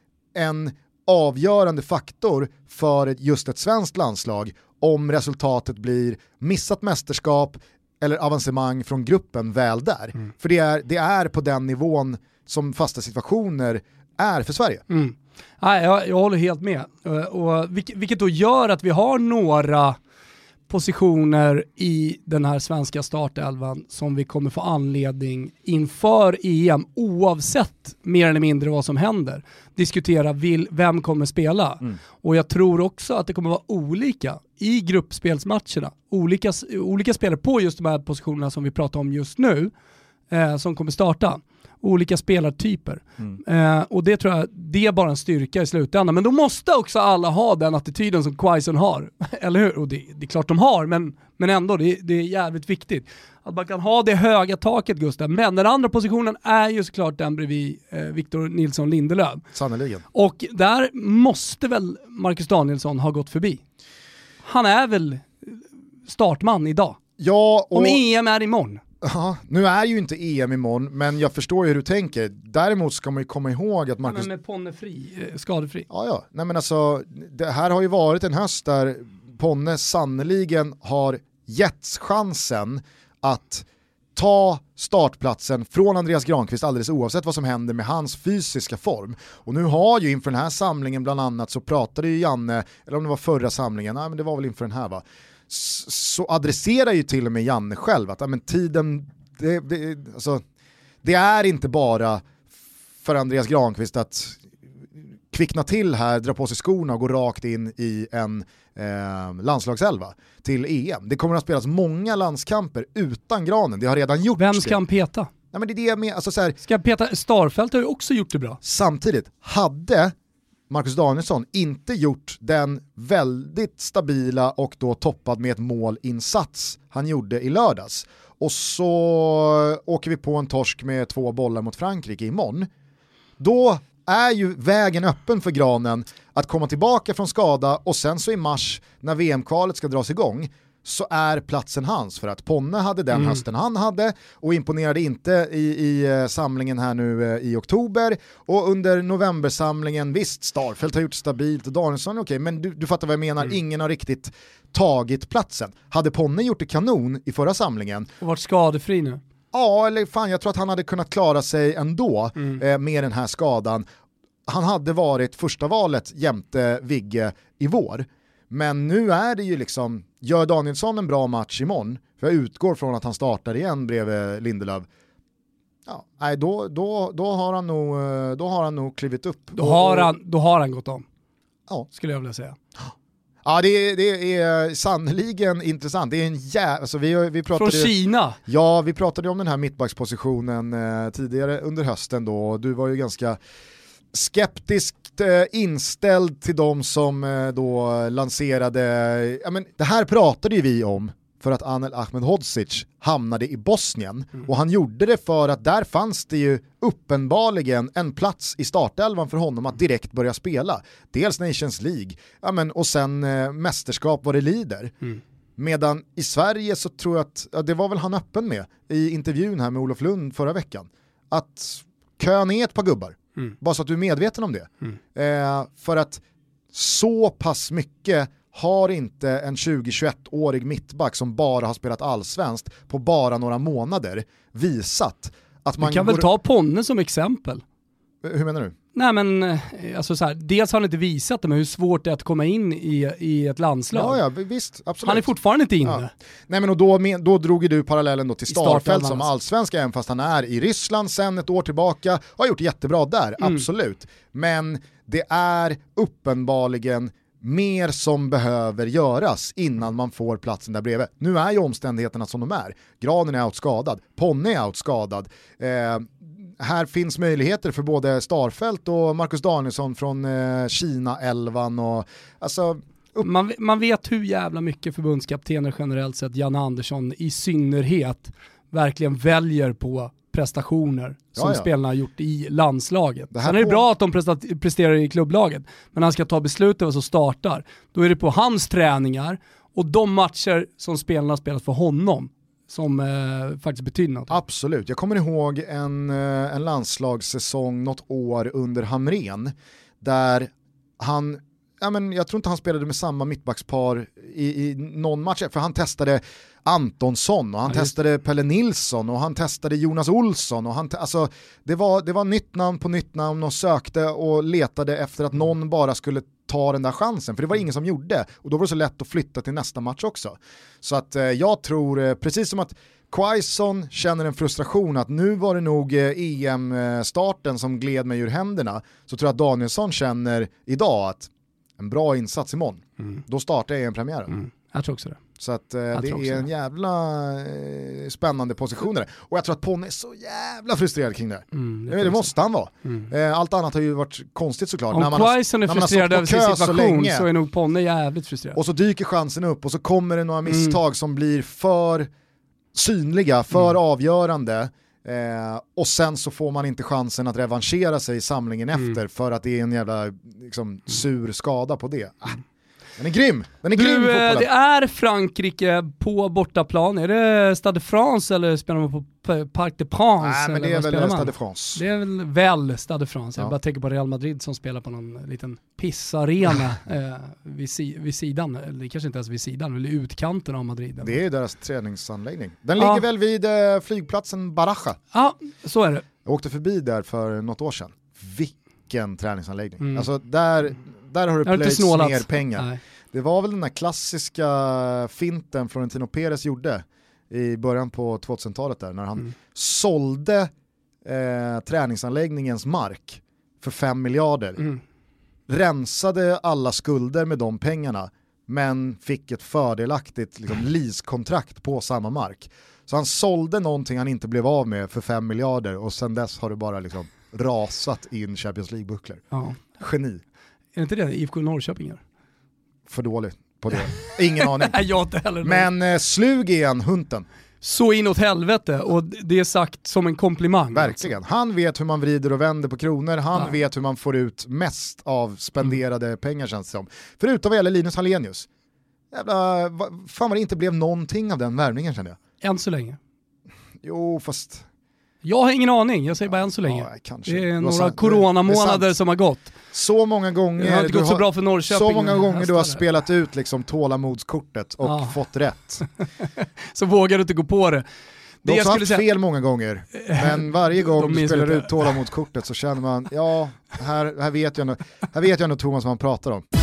en avgörande faktor för just ett svenskt landslag om resultatet blir missat mästerskap eller avancemang från gruppen väl där. För det är på den nivån som fasta situationer är för Sverige. Nej, jag håller helt med. Och vilket då gör att vi har några positioner i den här svenska startelvan som vi kommer få anledning inför EM, oavsett mer eller mindre vad som händer, diskutera vem kommer spela. Och jag tror också att det kommer vara olika i gruppspelsmatcherna. Olika spelare på just de här positionerna som vi pratar om just nu som kommer starta. Olika spelartyper. Och det tror jag, det är bara en styrka i slutändan. Men då måste också alla ha den attityden som Quaison har. Eller hur? Och det är klart de har, men ändå, det är jävligt viktigt. Att man kan ha det höga taket, Gustav. Men den andra positionen är ju såklart den bredvid Victor Nilsson Lindelöf. Sannoliken. Och där måste väl Marcus Danielsson ha gått förbi. Han är väl startman idag. Ja, och... Om EM är imorgon. Ja, nu är ju inte EM imorgon, men jag förstår ju hur du tänker. Däremot ska man ju komma ihåg att Marcus... Men med Ponne skadefri. Ja. Nej, men alltså, det här har ju varit en höst där Ponne sannoliken har getts chansen att ta startplatsen från Andreas Granqvist alldeles oavsett vad som händer med hans fysiska form. Och nu har ju inför den här samlingen bland annat så pratade ju Janne, eller om det var förra samlingen, nej men det var väl inför den här va, så adresserar ju till och med Janne själv att men tiden, det är inte bara för Andreas Granqvist att kvickna till här, dra på sig skorna och gå rakt in i en landslagselva till EM. Det kommer att spelas många landskamper utan Granen, det har redan gjort. Vem ska han peta? Nej, men det är det med, alltså så här, ska peta? Starfelt har ju också gjort det bra. Samtidigt, hade Marcus Danielsson inte gjort den väldigt stabila och då toppad med ett målinsats han gjorde i lördags, och så åker vi på en torsk med 2 bollar mot Frankrike imorgon, då är ju vägen öppen för Granen att komma tillbaka från skada, och sen så i mars när VM-kvalet ska dras igång så är platsen hans, för att Ponne hade den hösten han hade och imponerade inte i samlingen här nu i oktober, och under novembersamlingen, visst, Starfelt har gjort stabilt och Danielsson okej, men du fattar vad jag menar, ingen har riktigt tagit platsen. Hade Ponne gjort det kanon i förra samlingen och varit skadefri nu? Ja, eller fan, jag tror att han hade kunnat klara sig ändå med den här skadan. Han hade varit första valet jämte Vigge i vår. Men nu är det ju liksom, gör Danielsson en bra match imorgon, för jag utgår från att han startar igen bredvid Lindelöf, ja, nej, då har han nog klivit upp. Då har han gått om. Ja, skulle jag vilja säga. Ja, det är sannoliken intressant. Det är en alltså vi pratade från Kina. Ja, vi pratade om den här mittbackspositionen tidigare under hösten då. Du var ju ganska skeptiskt inställd till de som då lanserade, ja men det här pratade ju vi om för att Anel Ahmedhodzic hamnade i Bosnien, och han gjorde det för att där fanns det ju uppenbarligen en plats i startelvan för honom att direkt börja spela. Dels Nations League, ja men, och sen mästerskap vad det lider. Medan i Sverige så tror jag att, ja, det var väl han öppen med i intervjun här med Olof Lund förra veckan, att kön är ett par gubbar. Bara så att du är medveten om det. För att så pass mycket har inte en 20-21-årig mittback som bara har spelat allsvenskt på bara några månader visat att man... Du kan väl ta Ponne som exempel. Hur menar du? Nej men, alltså så här, dels har han inte visat det, men hur svårt det är att komma in i ett landslag. Ja, visst, absolut. Han är fortfarande inte inne. Ja. Nej men och då drog du parallellen då till Starfelt som allsvenska, även fast han är i Ryssland sedan ett år tillbaka, har gjort jättebra där, absolut. Men det är uppenbarligen mer som behöver göras innan man får platsen där bredvid. Nu är ju omständigheterna som de är. Granen är outskadad, Ponne är outskadad. Här finns möjligheter för både Starfelt och Marcus Danielsson från Kina-elvan. Och, alltså, Man vet hur jävla mycket förbundskaptener generellt sett, Janne Andersson i synnerhet, verkligen väljer på prestationer som spelarna har gjort i landslaget. Sen är det bra att de presterar i klubblaget, men han ska ta beslut över så startar. Då är det på hans träningar och de matcher som spelarna spelat för honom som faktiskt betyder något. Absolut. Jag kommer ihåg en landslagssäsong något år under Hamrén där han, jag tror inte han spelade med samma mittbackspar i någon match, för han testade Antonsson och han testade Pelle Nilsson och han testade Jonas Olsson och det var nytt namn på nytt namn och sökte och letade efter att någon bara skulle ta den där chansen, för det var ingen som gjorde, och då var det så lätt att flytta till nästa match också. Så att jag tror, precis som att Quaison känner en frustration att nu var det nog EM-starten som gled mig ur händerna, så tror jag att Danielsson känner idag att en bra insats imorgon, då startar jag EM-premiären. Jag tror också det. Så att det är en jävla spännande position där. Och jag tror att Ponne är så jävla frustrerad kring det. Det måste han vara. Allt annat har ju varit konstigt såklart. Om Quaison är frustrerad över sin situation så är nog Ponne jävligt frustrerad. Och så dyker chansen upp och så kommer det några misstag som blir för synliga, för avgörande. Och sen så får man inte chansen att revanschera sig i samlingen efter, för att det är en jävla sur skada på det. Den är grym. Den är grym. Det är Frankrike på bortaplan. Är det Stade de France eller spelar man på Parc des Princes? Nej, men det är väl Stade de France. Det är väl Stade de France. Jag bara tänker på Real Madrid som spelar på någon liten pissarena vid sidan. Eller kanske inte ens vid sidan, eller utkanten av Madrid. Det är deras träningsanläggning. Den ligger väl vid flygplatsen Baraja. Ja, så är det. Jag åkte förbi där för något år sedan. Vilken träningsanläggning. Alltså där har det plöjts mer pengar. Nej. Det var väl den här klassiska finten Florentino Perez gjorde i början på 2000-talet där, när han sålde träningsanläggningens mark för 5 miljarder. Rensade alla skulder med de pengarna, men fick ett fördelaktigt leasekontrakt på samma mark. Så han sålde någonting han inte blev av med för 5 miljarder och sen dess har det bara rasat in Champions League-bucklor. Ja. Geni. Är inte det IFK Norrköping? För dåligt på det. Ingen aning. Jag inte heller. Men slug igen Hunten. Så inåt helvete, och det är sagt som en komplimang. Verkligen. Alltså. Han vet hur man vrider och vänder på kronor. Han vet hur man får ut mest av spenderade pengar, känns det som. Förutom vad gäller Linus Hallenius. Fan vad det inte blev någonting av den värvningen, kände jag. Än så länge. Jo, fast... Jag har ingen aning, jag säger bara än så länge. Ja, det är några coronamånader som har gått. Så många gånger det har inte gått så bra för Norrköping. Så många gånger du har spelat ut tålamodskortet och fått rätt. Så vågar du inte gå på det. Du har också haft fel många gånger. Men varje gång du spelar ut tålamodskortet så känner man, här vet jag nog Thomas vad man pratar om.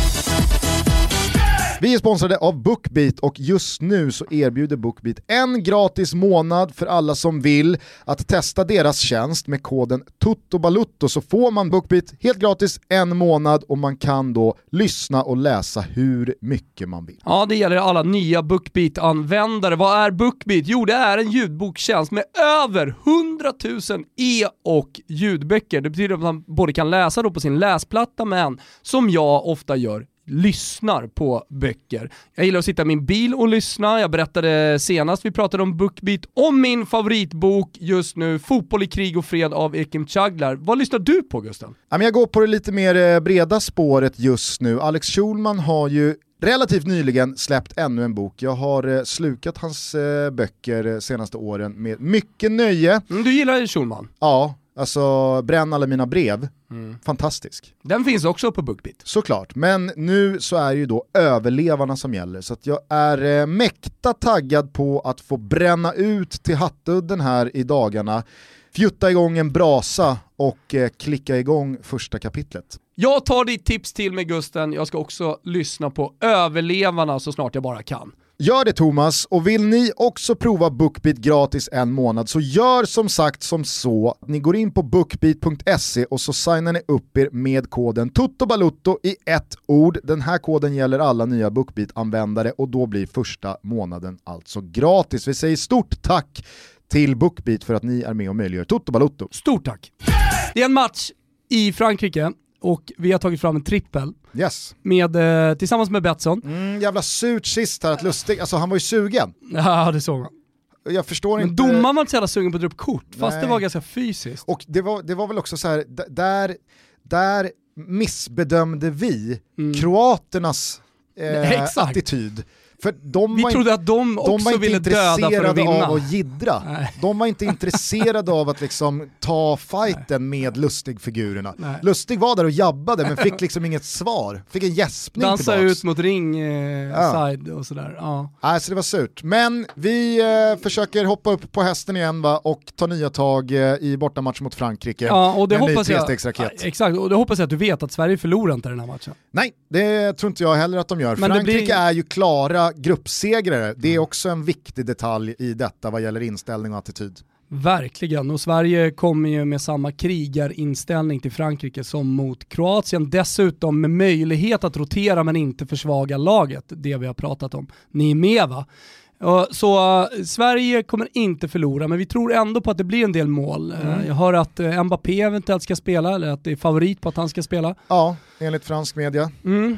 Vi är sponsrade av BookBeat och just nu så erbjuder BookBeat en gratis månad för alla som vill att testa deras tjänst med koden TUTTOBALUTTO, så får man BookBeat helt gratis en månad och man kan då lyssna och läsa hur mycket man vill. Ja, det gäller alla nya BookBeat-användare. Vad är BookBeat? Jo, det är en ljudboktjänst med över 100 000 e- och ljudböcker. Det betyder att man både kan läsa då på sin läsplatta, men som jag ofta gör, lyssnar på böcker. Jag gillar att sitta i min bil och lyssna. Jag berättade senast vi pratade om BookBeat om min favoritbok just nu, Fotboll i krig och fred av Ekim Çağlar. Vad lyssnar du på, Gusten? Jag går på det lite mer breda spåret just nu. Alex Schulman har ju relativt nyligen släppt ännu en bok. Jag har slukat hans böcker senaste åren med mycket nöje. Du gillar Schulman? Ja. Alltså Bränn alla mina brev, fantastisk. Den finns också på BookBeat. Såklart, men nu så är det ju då överlevarna som gäller. Så att jag är mäkta taggad på att få bränna ut till Hattudden här i dagarna. Fjutta igång en brasa och klicka igång första kapitlet. Jag tar ditt tips till mig, Gusten. Jag ska också lyssna på överlevarna så snart jag bara kan. Gör det, Thomas, och vill ni också prova BookBeat gratis en månad så gör som sagt som så. Ni går in på bookbeat.se och så signar ni upp er med koden TUTTOBALUTTO i ett ord. Den här koden gäller alla nya BookBeat-användare och då blir första månaden alltså gratis. Vi säger stort tack till BookBeat för att ni är med och möjliggör TUTTOBALUTTO. Stort tack! Det är en match i Frankrike och vi har tagit fram en trippel. Yes. Tillsammans med Betsson. Jävla surt sist här att Lustig, alltså han var ju sugen. Ja, det såg man. Jag förstår men inte. Men domaren var inte så jävla sugen på att dra upp kort, fast Nej. det var ganska fysiskt. Och det var väl också så här, där missbedömde vi kroaternas attityd. För vi trodde att de också ville döda för att vinna. De var inte intresserade av att jiddra. Nej. De var inte intresserade av att liksom ta fighten med Lustig-figurerna. Nej. Lustig var där och jabbade men fick liksom inget svar. Fick en gäspning tillbaks. Dansa ut mot ring side och sådär. Ja. Så det var surt. Men vi försöker hoppa upp på hästen igen och ta nya tag i bortamatch mot Frankrike. Ja, och det med en hoppas ny trestegsraket. Exakt, och det hoppas jag att du vet att Sverige förlorar inte den här matchen. Nej, det tror inte jag heller att de gör. Men Frankrike är ju klara gruppsegrare. Det är också en viktig detalj i detta vad gäller inställning och attityd. Verkligen, och Sverige kommer ju med samma krigarinställning till Frankrike som mot Kroatien. Dessutom med möjlighet att rotera men inte försvaga laget, det vi har pratat om. Ni är med, va? Så Sverige kommer inte förlora, men vi tror ändå på att det blir en del mål. Jag hör att Mbappé eventuellt ska spela, eller att det är favorit på att han ska spela. Ja, enligt fransk media.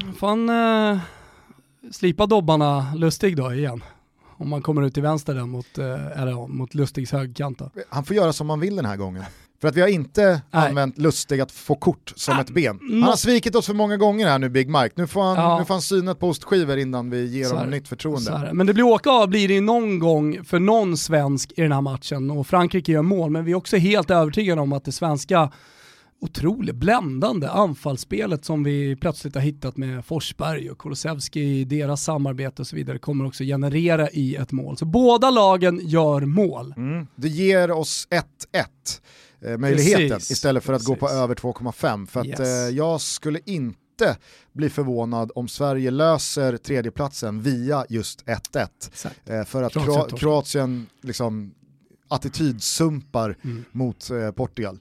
Slipa dobbarna Lustig då igen. Om man kommer ut till vänster där mot Lustigs högkanta. Han får göra som man vill den här gången. För att vi har inte använt Lustig att få kort som ett ben. Han har svikit oss för många gånger här nu, Big Mike. Nu får han syna ett på ostskivor innan vi ger honom nytt förtroende. Men det blir åka av blir det någon gång för någon svensk i den här matchen. Och Frankrike gör mål, men vi är också helt övertygade om att det svenska otroligt bländande anfallsspelet som vi plötsligt har hittat med Forsberg och Kulusevski i deras samarbete och så vidare kommer också generera i ett mål. Så båda lagen gör mål. Det ger oss 1-1 möjligheten istället för att gå på över 2,5. För att jag skulle inte bli förvånad om Sverige löser tredjeplatsen via just 1-1. För att Kroatien liksom attitydsumpar mot Portugal.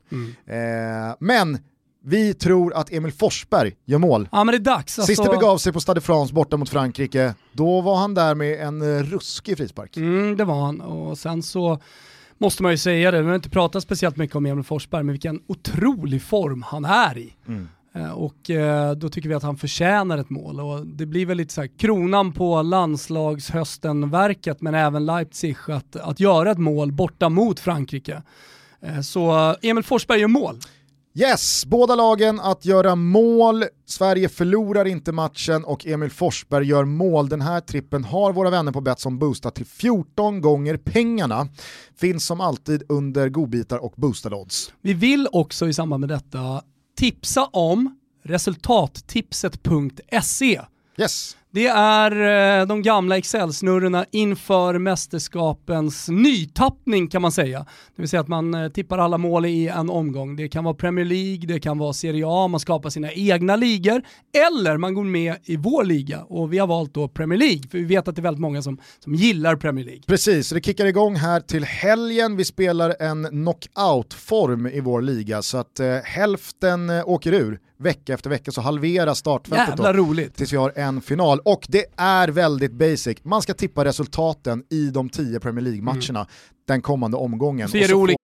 Men vi tror att Emil Forsberg gör mål. Ja, men det är dags. Sist det begav sig på Stade France borta mot Frankrike, då var han där med en ruskig frispark. Det var han. Och sen så måste man ju säga det, vi har inte pratat speciellt mycket om Emil Forsberg, men vilken otrolig form han är i. Och då tycker vi att han förtjänar ett mål, och det blir väl lite så här kronan på landslagshöstenverket, men även Leipzig att göra ett mål borta mot Frankrike. Så Emil Forsberg gör mål. Yes, båda lagen att göra mål. Sverige förlorar inte matchen och Emil Forsberg gör mål. Den här trippen har våra vänner på Betsson boostat till 14 gånger pengarna. Finns som alltid under godbitar och boostade odds. Vi vill också i samband med detta tipsa om resultattipset.se. Yes. Det är de gamla Excel-snurrorna inför mästerskapens nytappning kan man säga. Det vill säga att man tippar alla mål i en omgång. Det kan vara Premier League, det kan vara Serie A, man skapar sina egna ligor, eller man går med i vår liga. Och vi har valt då Premier League, för vi vet att det är väldigt många som gillar Premier League. Precis, så det kickar igång här till helgen. Vi spelar en knockout-form i vår liga, så att hälften åker ur. Vecka efter vecka så halveras startfältet. Jävla roligt. Tills vi har en final. Och det är väldigt basic. Man ska tippa resultaten i de 10 Premier League-matcherna den kommande omgången. Så är det olika.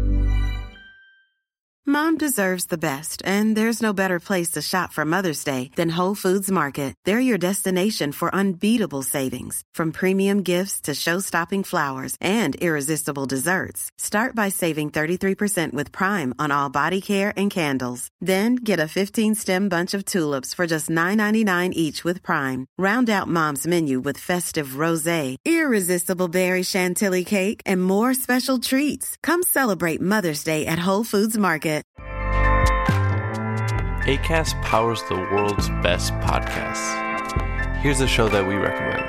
Mom deserves the best, and there's no better place to shop for Mother's Day than Whole Foods Market. They're your destination for unbeatable savings, from premium gifts to show-stopping flowers and irresistible desserts. Start by saving 33% with Prime on all body care and candles. Then get a 15-stem bunch of tulips for just $9.99 each with Prime. Round out Mom's menu with festive rosé, irresistible berry chantilly cake, and more special treats. Come celebrate Mother's Day at Whole Foods Market. Acast powers the world's best podcasts. Here's a show that we recommend.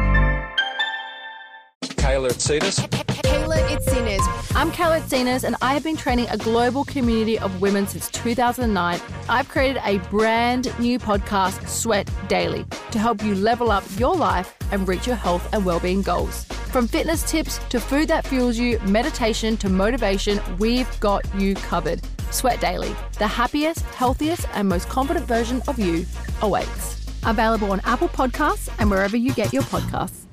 Kayla Itsinas. Kayla Itsinas. I'm Kayla Itsinas, and I have been training a global community of women since 2009. I've created a brand new podcast, Sweat Daily, to help you level up your life and reach your health and well-being goals. From fitness tips to food that fuels you, meditation to motivation, we've got you covered. Sweat Daily, the happiest, healthiest, and most confident version of you awaits. Available on Apple Podcasts and wherever you get your podcasts.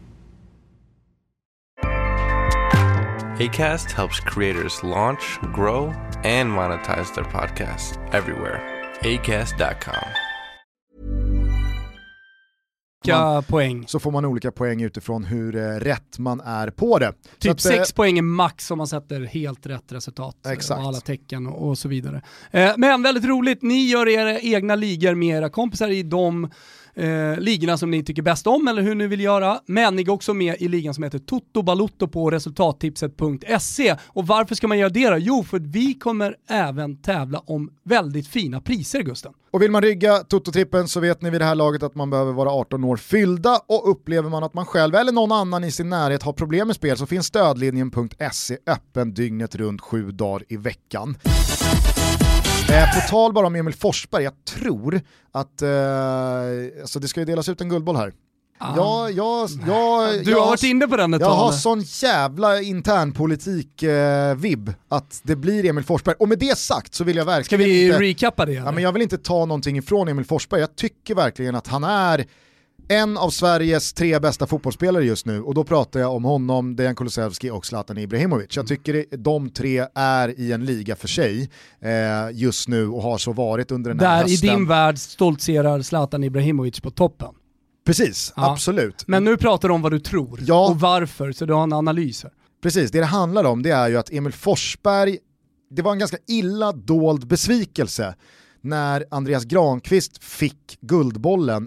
Acast helps creators launch, grow, and monetize their podcasts everywhere. ACAST.com. Poäng. Så får man olika poäng utifrån hur rätt man är på det. Typ 6 poäng är max om man sätter helt rätt resultat. Exakt. Och alla tecken och så vidare. Men väldigt roligt, ni gör era egna ligor med era kompisar i de ligorna som ni tycker bäst om eller hur ni vill göra. Men ni går också med i ligan som heter Toto Balotto på resultattipset.se. Och varför ska man göra det då? Jo, för vi kommer även tävla om väldigt fina priser, Gusten. Och vill man rygga Toto-trippen så vet ni vid det här laget att man behöver vara 18 år fyllda, och upplever man att man själv eller någon annan i sin närhet har problem med spel så finns stödlinjen.se öppen dygnet runt 7 dagar i veckan. På tal bara om Emil Forsberg, jag tror att alltså det ska ju delas ut en guldboll här. Du har varit inne på den ett tag. Jag har sån jävla internpolitik-vibb att det blir Emil Forsberg. Och med det sagt så vill jag verkligen Ska vi recappa det? Ja, men jag vill inte ta någonting ifrån Emil Forsberg. Jag tycker verkligen att han är en av Sveriges 3 bästa fotbollsspelare just nu, och då pratar jag om honom, Dejan Kulusevski och Zlatan Ibrahimovic. Jag tycker de 3 är i en liga för sig just nu och har så varit under den här hösten. Där i din värld stoltserar Zlatan Ibrahimovic på toppen. Precis, ja. Absolut. Men nu pratar du om vad du tror och varför, så du har en analys här. Precis, det handlar om det är ju att Emil Forsberg, det var en ganska illa dold besvikelse när Andreas Granqvist fick guldbollen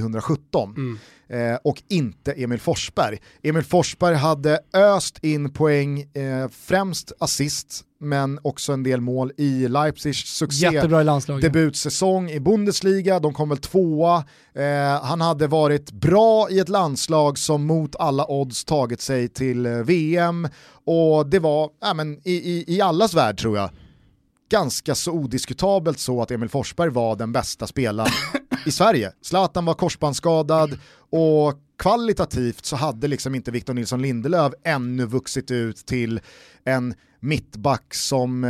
2017 och inte Emil Forsberg. Emil Forsberg hade öst in poäng, främst assist, men också en del mål i Leipzigs succé debutsäsong i Bundesliga. De kom väl 2:a. Han hade varit bra i ett landslag som mot alla odds tagit sig till VM, och det var i allas värld, tror jag, ganska så odiskutabelt så att Emil Forsberg var den bästa spelaren i Sverige. Zlatan var korsbandsskadad, och kvalitativt så hade liksom inte Victor Nilsson Lindelöf ännu vuxit ut till en mittback som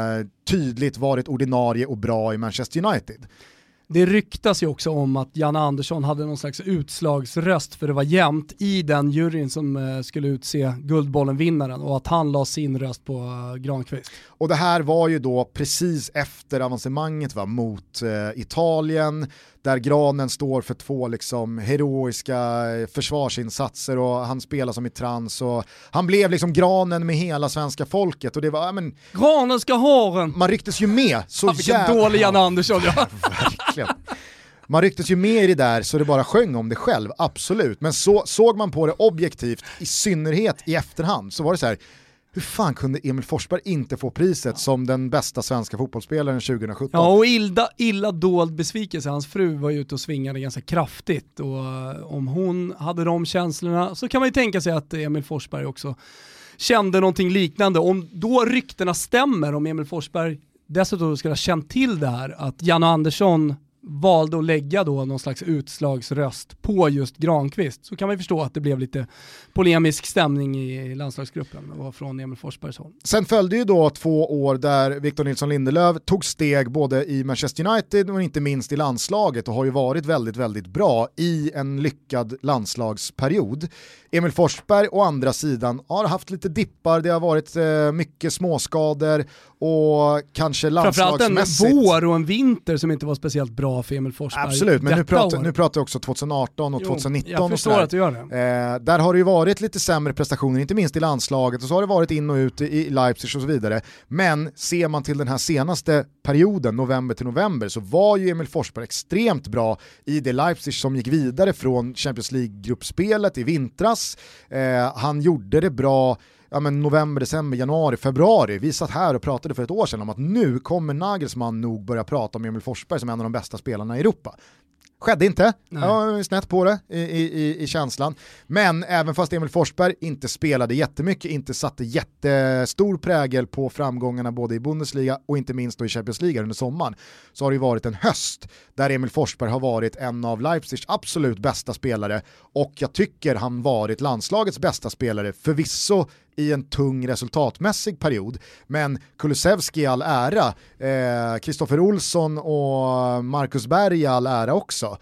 tydligt varit ordinarie och bra i Manchester United. Det ryktas ju också om att Janne Andersson hade någon slags utslagsröst, för det var jämnt i den juryn som skulle utse Guldbollen-vinnaren, och att han la sin röst på Granqvist. Och det här var ju då precis efter avancemanget mot Italien, där Granen står för 2 liksom heroiska försvarsinsatser, och han spelar som i trans, och han blev liksom Granen med hela svenska folket, och det var Granen ska ha den! Man rycktes ju med så jävla dålig Janne Andersson. Ja. Verkligen. Man rycktes ju med i det där så det bara sjöng om det själv, absolut. Men så såg man på det objektivt, i synnerhet i efterhand, så var det så här: hur fan kunde Emil Forsberg inte få priset som den bästa svenska fotbollsspelaren 2017? Ja, och illa dold besvikelse. Hans fru var ju ute och svingade ganska kraftigt, och om hon hade de känslorna så kan man ju tänka sig att Emil Forsberg också kände någonting liknande. Om då ryktena stämmer, om Emil Forsberg dessutom skulle ha känt till det här, att Janne Andersson valde att lägga då någon slags utslagsröst på just Granqvist, så kan man förstå att det blev lite polemisk stämning i landslagsgruppen och från Emil Forsbergs håll. Sen följde ju då 2 år där Victor Nilsson Lindelöf tog steg både i Manchester United och inte minst i landslaget, och har ju varit väldigt, väldigt bra i en lyckad landslagsperiod. Emil Forsberg å andra sidan har haft lite dippar, det har varit mycket småskador och kanske landslagsmässigt. Framförallt en vår och en vinter som inte var speciellt bra för Emil Forsberg. Absolut, men nu pratar jag också 2018 och 2019. Jag förstår att du gör det. Där har det ju varit lite sämre prestationer, inte minst i landslaget, och så har det varit in och ut i Leipzig och så vidare. Men ser man till den här senaste perioden, november till november, så var ju Emil Forsberg extremt bra i det Leipzig som gick vidare från Champions League-gruppspelet i vintras. Han gjorde det bra november, december, januari, februari. Vi satt här och pratade för ett år sedan om att nu kommer Nagelsmann nog börja prata om Emil Forsberg som en av de bästa spelarna i Europa. Skedde inte. Jag var snett på det i känslan. Men även fast Emil Forsberg inte spelade jättemycket, inte satte jättestor prägel på framgångarna både i Bundesliga och inte minst då i Champions League under sommaren, så har det ju varit en höst där Emil Forsberg har varit en av Leipzigs absolut bästa spelare, och jag tycker han varit landslagets bästa spelare, förvisso i en tung resultatmässig period, men Kulusevski i all ära, Kristoffer Olsson och Marcus Berg i all ära också.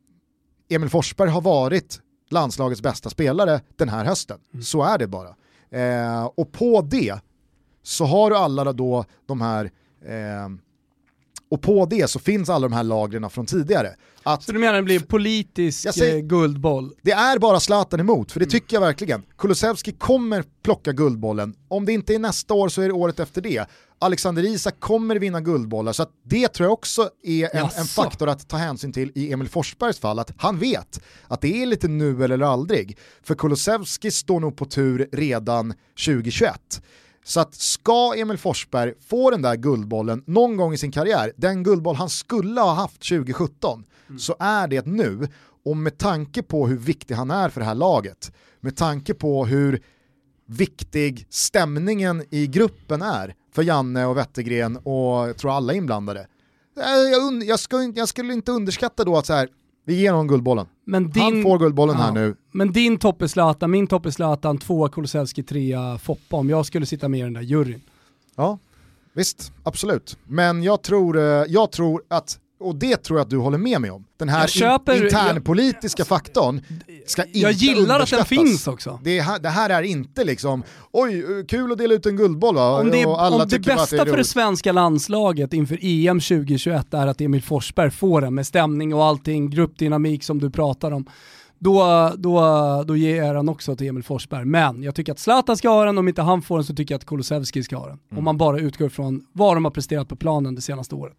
Emil Forsberg har varit landslagets bästa spelare den här hösten. Så är det bara. Och på det så har du alla då de här Och på det så finns alla de här lagren från tidigare. Så du menar det blir politisk guldboll? Det är bara Zlatan emot, för det tycker jag verkligen. Kulusevski kommer plocka guldbollen. Om det inte är nästa år så är det året efter det. Alexander Isak kommer vinna guldbollar, så att det tror jag också är en faktor att ta hänsyn till i Emil Forsbergs fall, att han vet att det är lite nu eller aldrig. För Kulusevski står nog på tur redan 2021. Så att ska Emil Forsberg få den där guldbollen någon gång i sin karriär, den guldboll han skulle ha haft 2017, så är det nu. Och med tanke på hur viktig han är för det här laget, med tanke på hur viktig stämningen i gruppen är för Janne och Wettergren och jag tror alla inblandade. Jag skulle inte underskatta då att så här, vi ger honom guldbollen. Han får guldbollen här nu. Men din topp är Zlatan, min topp är Zlatan, 2 Kulusevski, 3 Foppa, om jag skulle sitta med i den där juryn. Ja, visst, absolut. Men jag tror att, och det tror jag att du håller med mig om, den här internpolitiska faktorn ska inte jag gillar att den finns också. Det här är inte liksom, oj, kul att dela ut en guldboll, va? Om det bästa för det svenska landslaget inför EM 2021 är att Emil Forsberg får den med stämning och allting, gruppdynamik som du pratar om, då ger han också till Emil Forsberg. Men jag tycker att Zlatan ska ha den, om inte han får den så tycker jag att Kulusevski ska ha den. Om man bara utgår från vad de har presterat på planen det senaste året.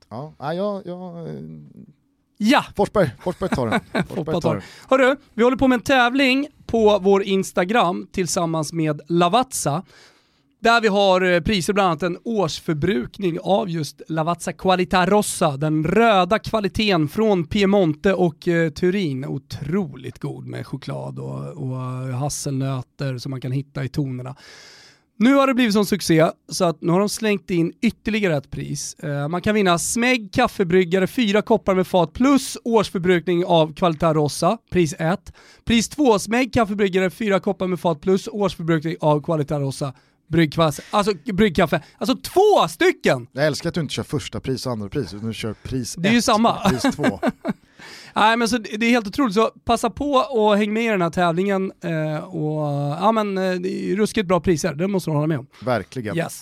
Ja. Forsberg tar den. Hörru, vi håller på med en tävling på vår Instagram tillsammans med Lavazza. Där vi har priser, bland annat en årsförbrukning av just Lavazza Qualità Rossa, den röda kvaliteten från Piemonte och Turin. Otroligt god med choklad och hasselnötter som man kan hitta i tonerna. Nu har det blivit sån succé så att nu har de slängt in ytterligare ett pris. Man kan vinna Smeg kaffebryggare, 4 koppar med fat plus årsförbrukning av Qualità Rossa, pris 1. Pris 2, Smeg kaffebryggare, 4 koppar med fat plus årsförbrukning av Qualità Rossa. Bryggkaffe. Alltså 2 stycken! Jag älskar att du inte kör första pris och andra pris, utan du kör pris 1. Det är ju samma. Pris 2. Nej, men så det är helt otroligt, så passa på och häng med i den här tävlingen det är ruskigt bra priser, det måste du hålla med om. Verkligen. Yes.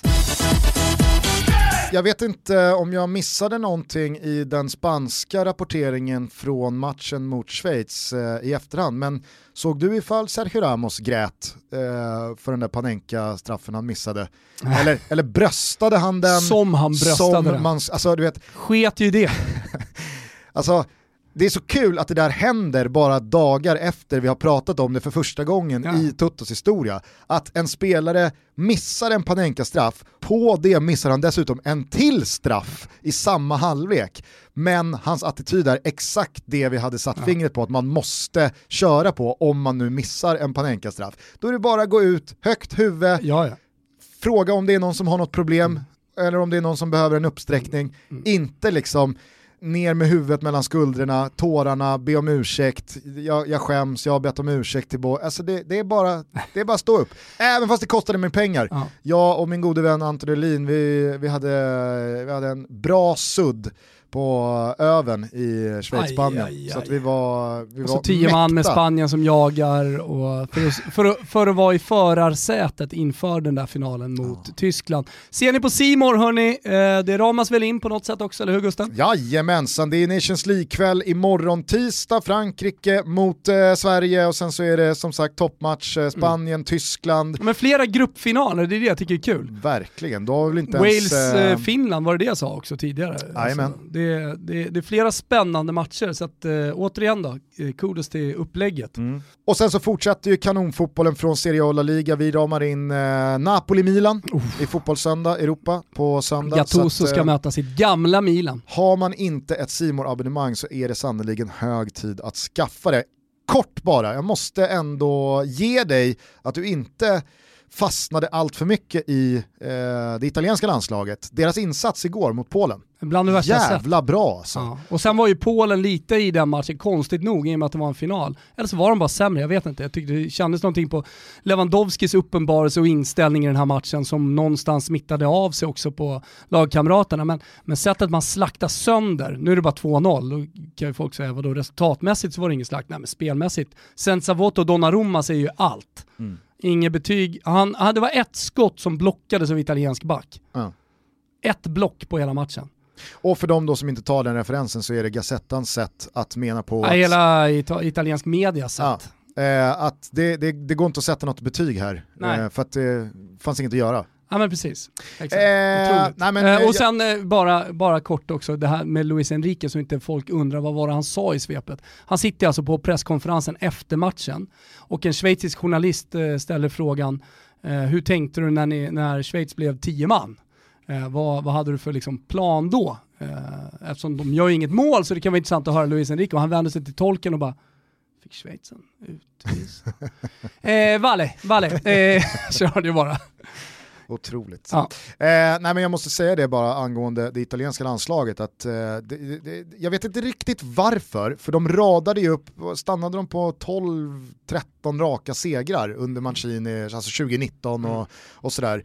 Jag vet inte om jag missade någonting i den spanska rapporteringen från matchen mot Schweiz i efterhand, men såg du ifall Sergio Ramos grät för den där Panenka-straffen han missade? Eller bröstade han den? Som han bröstade den. Alltså, du vet, sket ju det. alltså, det är så kul att det där händer bara dagar efter vi har pratat om det för första gången i Tuttos historia. Att en spelare missar en Panenka-straff, på det missar han dessutom en till straff i samma halvlek. Men hans attityd är exakt det vi hade satt fingret på att man måste köra på om man nu missar en Panenka-straff. Då är det bara att gå ut, högt huvud, fråga om det är någon som har något problem eller om det är någon som behöver en uppsträckning. Inte liksom ner med huvudet mellan skuldrorna, tårarna, be om ursäkt, jag skäms, jag har bett om ursäkt till alltså det är bara att stå upp. Även fast det kostade mig pengar. Jag och min gode vän Anton Elin, vi hade en bra sudd på öven i Schweiz-Spanien. Så att vi var så 10 man med Spanien som jagar och för att vara i förarsätet inför den där finalen mot Tyskland. Ser ni på C More, hörni? Det ramas väl in på något sätt också, eller hur Gusten? Jajamensan, det är Nations League-kväll imorgon tisdag, Frankrike mot Sverige, och sen så är det som sagt toppmatch Spanien, Tyskland. Men flera gruppfinaler, det är det jag tycker är kul. Verkligen, då har väl inte Wales, Finland var det jag sa också tidigare. Jajamän. Det är flera spännande matcher, så att återigen då, kudos till upplägget. Och sen så fortsätter ju kanonfotbollen från Serie A och La Liga. Vi ramar in Napoli-Milan i fotbollssöndag, Europa på söndag. Gattuso ska möta sitt gamla Milan. Har man inte ett C More-abonnemang så är det sannoliken hög tid att skaffa det. Kort bara, jag måste ändå ge dig att du inte fastnade allt för mycket i det italienska landslaget. Deras insats igår mot Polen. Bland det värsta jävla bra alltså. Ja. Och sen var ju Polen lite i den matchen, konstigt nog, i och med att det var en final. Eller så var de bara sämre, jag vet inte. Jag tyckte det kändes någonting på Lewandowskis uppenbarelse och inställning i den här matchen som någonstans smittade av sig också på lagkamraterna. Men sättet man slaktar sönder, nu är det bara 2-0, då kan ju folk säga, vadå, resultatmässigt så var det ingen slakt. Nej, men spelmässigt. Senza Voto och Donnarumma säger ju allt. Inget betyg. Det var ett skott som blockades av italiensk back. Ett block på hela matchen. Och för de då som inte tar den referensen så är det Gazettans sätt att mena på hela italiensk medias sätt. Att det går inte att sätta något betyg här. För att det fanns inget att göra. Ja men precis. Exakt. Och sen bara kort också, det här med Luis Enrique, så inte folk undrar vad var det han sa i svepet. Han sitter alltså på presskonferensen efter matchen och en schweizisk journalist ställer frågan, hur tänkte du när Schweiz blev 10 man? Vad hade du för liksom plan då? Eftersom de gör inget mål så det kan vara intressant att höra Luis Enrique, och han vänder sig till tolken och bara, fick Schweizen utvis? Valle, kör det bara. Otroligt. Ja. Nej, men jag måste säga det bara angående det italienska landslaget, att jag vet inte riktigt varför, för de radade ju upp, stannade de på 12-13 raka segrar under Mancini, alltså 2019 och sådär.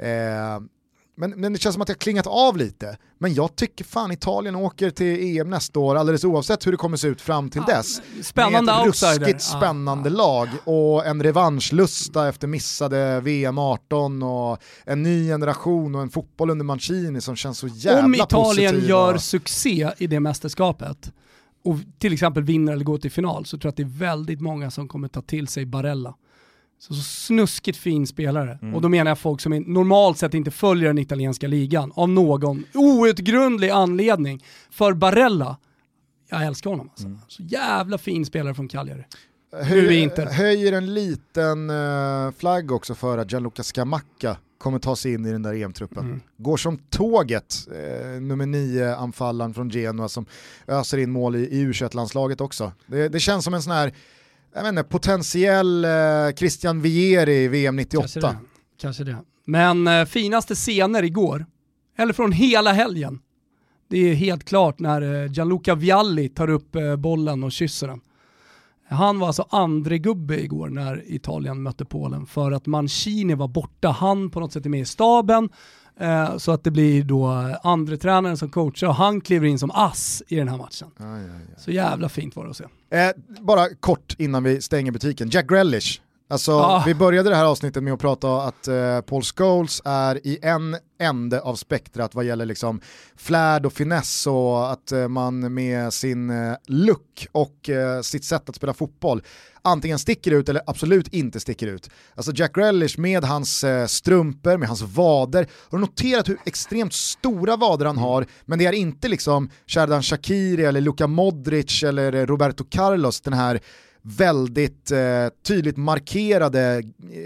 Men det känns som att jag klingat av lite. Men jag tycker fan Italien åker till EM nästa år, alldeles oavsett hur det kommer se ut fram till dess. Spännande med ett outsider. Ruskigt spännande lag och en revanschlusta efter missade VM 18 och en ny generation och en fotboll under Mancini som känns så jävla positiv. Om Italien gör succé i det mästerskapet och till exempel vinner eller går till final, så tror jag att det är väldigt många som kommer ta till sig Barella. Så snuskigt fin spelare. Och då menar jag folk som normalt sett inte följer den italienska ligan av någon outgrundlig anledning. För Barella, jag älskar honom alltså. Så jävla fin spelare från Cagliari. Höjer en liten flagg också för att Gianluca Scamacca kommer ta sig in i den där EM-truppen. Går som tåget, nummer 9 anfallaren från Genoa som öser in mål i U21-landslaget också. Det känns som en sån här, jag vet inte, potentiell Christian Vieri i VM 98. Kanske det. Men finaste scener igår, eller från hela helgen, det är helt klart när Gianluca Vialli tar upp bollen och kysser den. Han var alltså andre gubbe igår när Italien mötte Polen, för att Mancini var borta. Han på något sätt är med i staben, så att det blir då andra tränaren som coachar och han kliver in som ass i den här matchen. Så jävla fint var det att se. Bara kort innan vi stänger butiken. Jack Grealish. Alltså, vi började det här avsnittet med att prata att Paul Scholes är i en ände av spektrat vad gäller liksom flärd och finess, och att man med sin look och sitt sätt att spela fotboll antingen sticker ut eller absolut inte sticker ut. Alltså Jack Grealish med hans strumpor, med hans vader. Har du noterat hur extremt stora vader han har, men det är inte liksom Xherdan Shaqiri eller Luka Modric eller Roberto Carlos, den här väldigt tydligt markerade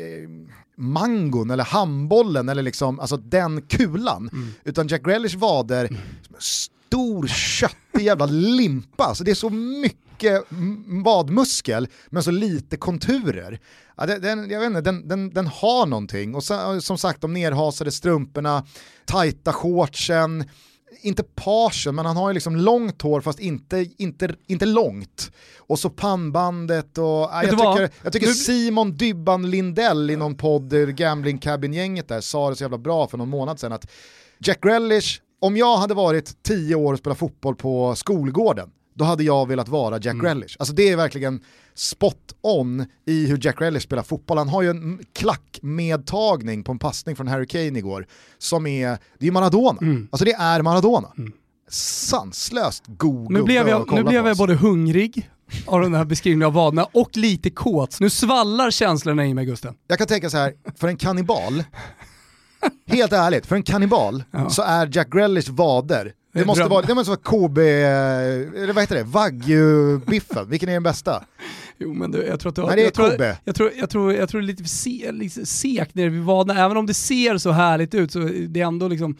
mangon eller handbollen eller liksom, alltså den kulan, utan Jack Grealish vader stor köttig jävla limpa, så det är så mycket vadmuskel men så lite konturer. Ja, jag vet inte, den har någonting, och så, som sagt, de nerhasade strumporna, tajta shortsen, inte pagen, men han har ju liksom långt hår fast inte långt. Och så pannbandet och jag tycker Simon Dybban Lindell i någon podd, Gambling Cabin-gänget där, sa det så jävla bra för någon månad sedan att Jack Grealish, om jag hade varit 10 år och spelat fotboll på skolgården, då hade jag velat vara Jack Grealish. Alltså det är verkligen spot on i hur Jack Grealish spelar fotboll. Han har ju en klackmedtagning på en passning från Harry Kane igår som det är Maradona. Alltså det är Maradona. Sanslöst god. Nu blev jag både hungrig av den här beskrivningen av vaderna och lite kåt. Nu svallar känslorna i mig, Gusten. Jag kan tänka så här, för en kannibal, helt ärligt, för en kannibal så är Jack Grealish vader. Det måste vara Kobe, eller vad heter det? Wagyu-biffen. Vilken är den bästa? Jo, men jag tror att nej, det är Kobe. Jag tror det är lite sekt nere vid vaderna. Även om det ser så härligt ut så det är ändå liksom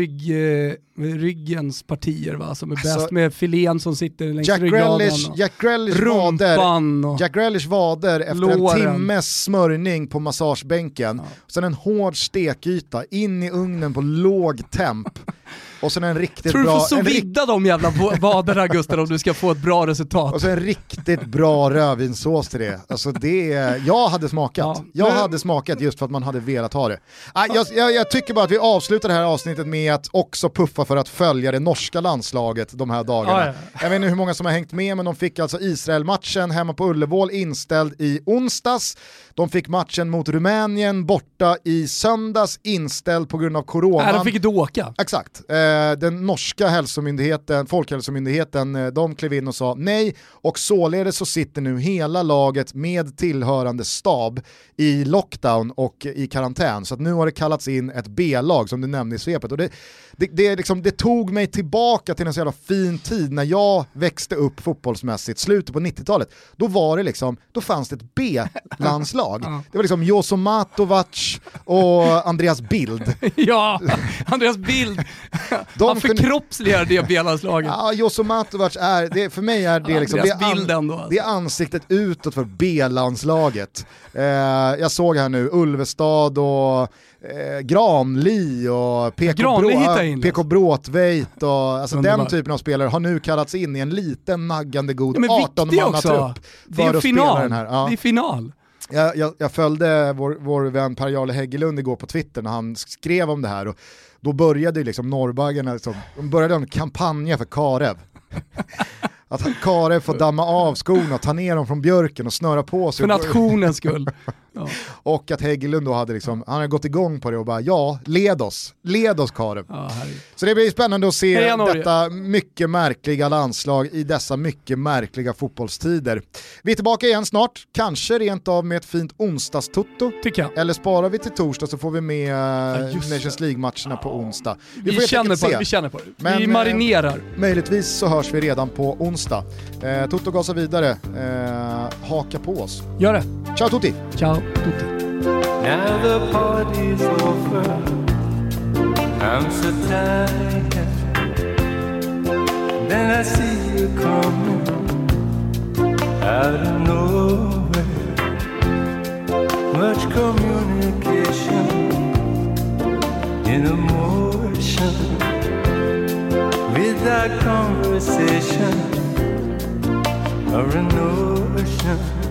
ryggens partier, va, som är bäst, med filén som sitter längs ryggraden. Jack Grealish vader efter låren. En timmes smörjning på massagebänken. Sen en hård stekyta in i ugnen på låg temp. Och sen en riktigt tror bra... du får så vidda de jävla vaderna, Gustav, om du ska få ett bra resultat. Och så en riktigt bra rödvinsås till det. Alltså jag hade smakat. Hade smakat just för att man hade velat ha det. Jag tycker bara att vi avslutar det här avsnittet med att också puffa för att följa det norska landslaget de här dagarna. Jag vet inte hur många som har hängt med, men de fick alltså Israel-matchen hemma på Ullevål inställd i onsdags. De fick matchen mot Rumänien borta i söndags inställd på grund av corona. De fick inte åka. Exakt. den norska folkhälsomyndigheten, de klev in och sa nej, och således så sitter nu hela laget med tillhörande stab i lockdown och i karantän. Så att nu har det kallats in ett B-lag som du nämnde i svepet. Och det tog mig tillbaka till en så jävla fin tid när jag växte upp fotbollsmässigt, slutet på 90-talet. Då var det liksom, då fanns det ett B-landslag. Det var liksom Jozo Matovac och Andreas Bild. Ja, Andreas Bild. Han förkroppsligar det B-landslaget. Ja, Jozo Matovac för mig är det liksom det är ansiktet utåt för B-landslaget. Jag såg här nu Ulvestad och Granli och PK Bråtveit och alltså den typen av spelare har nu kallats in i en liten naggande god 18-mannatrupp för att spela den här. Ja. Det är final. Jag följde vår vän Per-Jarle Häggelund igår på Twitter när han skrev om det här, och då började liksom Norrbaggarna liksom, de började en kampanj för Karev. Att Karev får damma av skorna, ta ner dem från björken och snöra på sig. För nationens skull. Ja. Och att Häggelund då hade liksom, han hade gått igång på det och bara led oss Karev. Ja, så det blir spännande att se detta mycket märkliga landslag i dessa mycket märkliga fotbollstider. Vi är tillbaka igen snart, kanske rent av med ett fint onsdagstutto. Tycker jag. Eller sparar vi till torsdag så får vi med Nations League-matcherna på onsdag. Vi känner på det. Men, vi marinerar. Möjligtvis så hörs vi redan på onsdag. Toto gasar vidare. Haka på oss. Gör det. Ciao tutti. Ciao tutti. Now the party's over. I'm so tired. Then I see you coming out of nowhere. Much communication in emotion. Without conversation or a notion.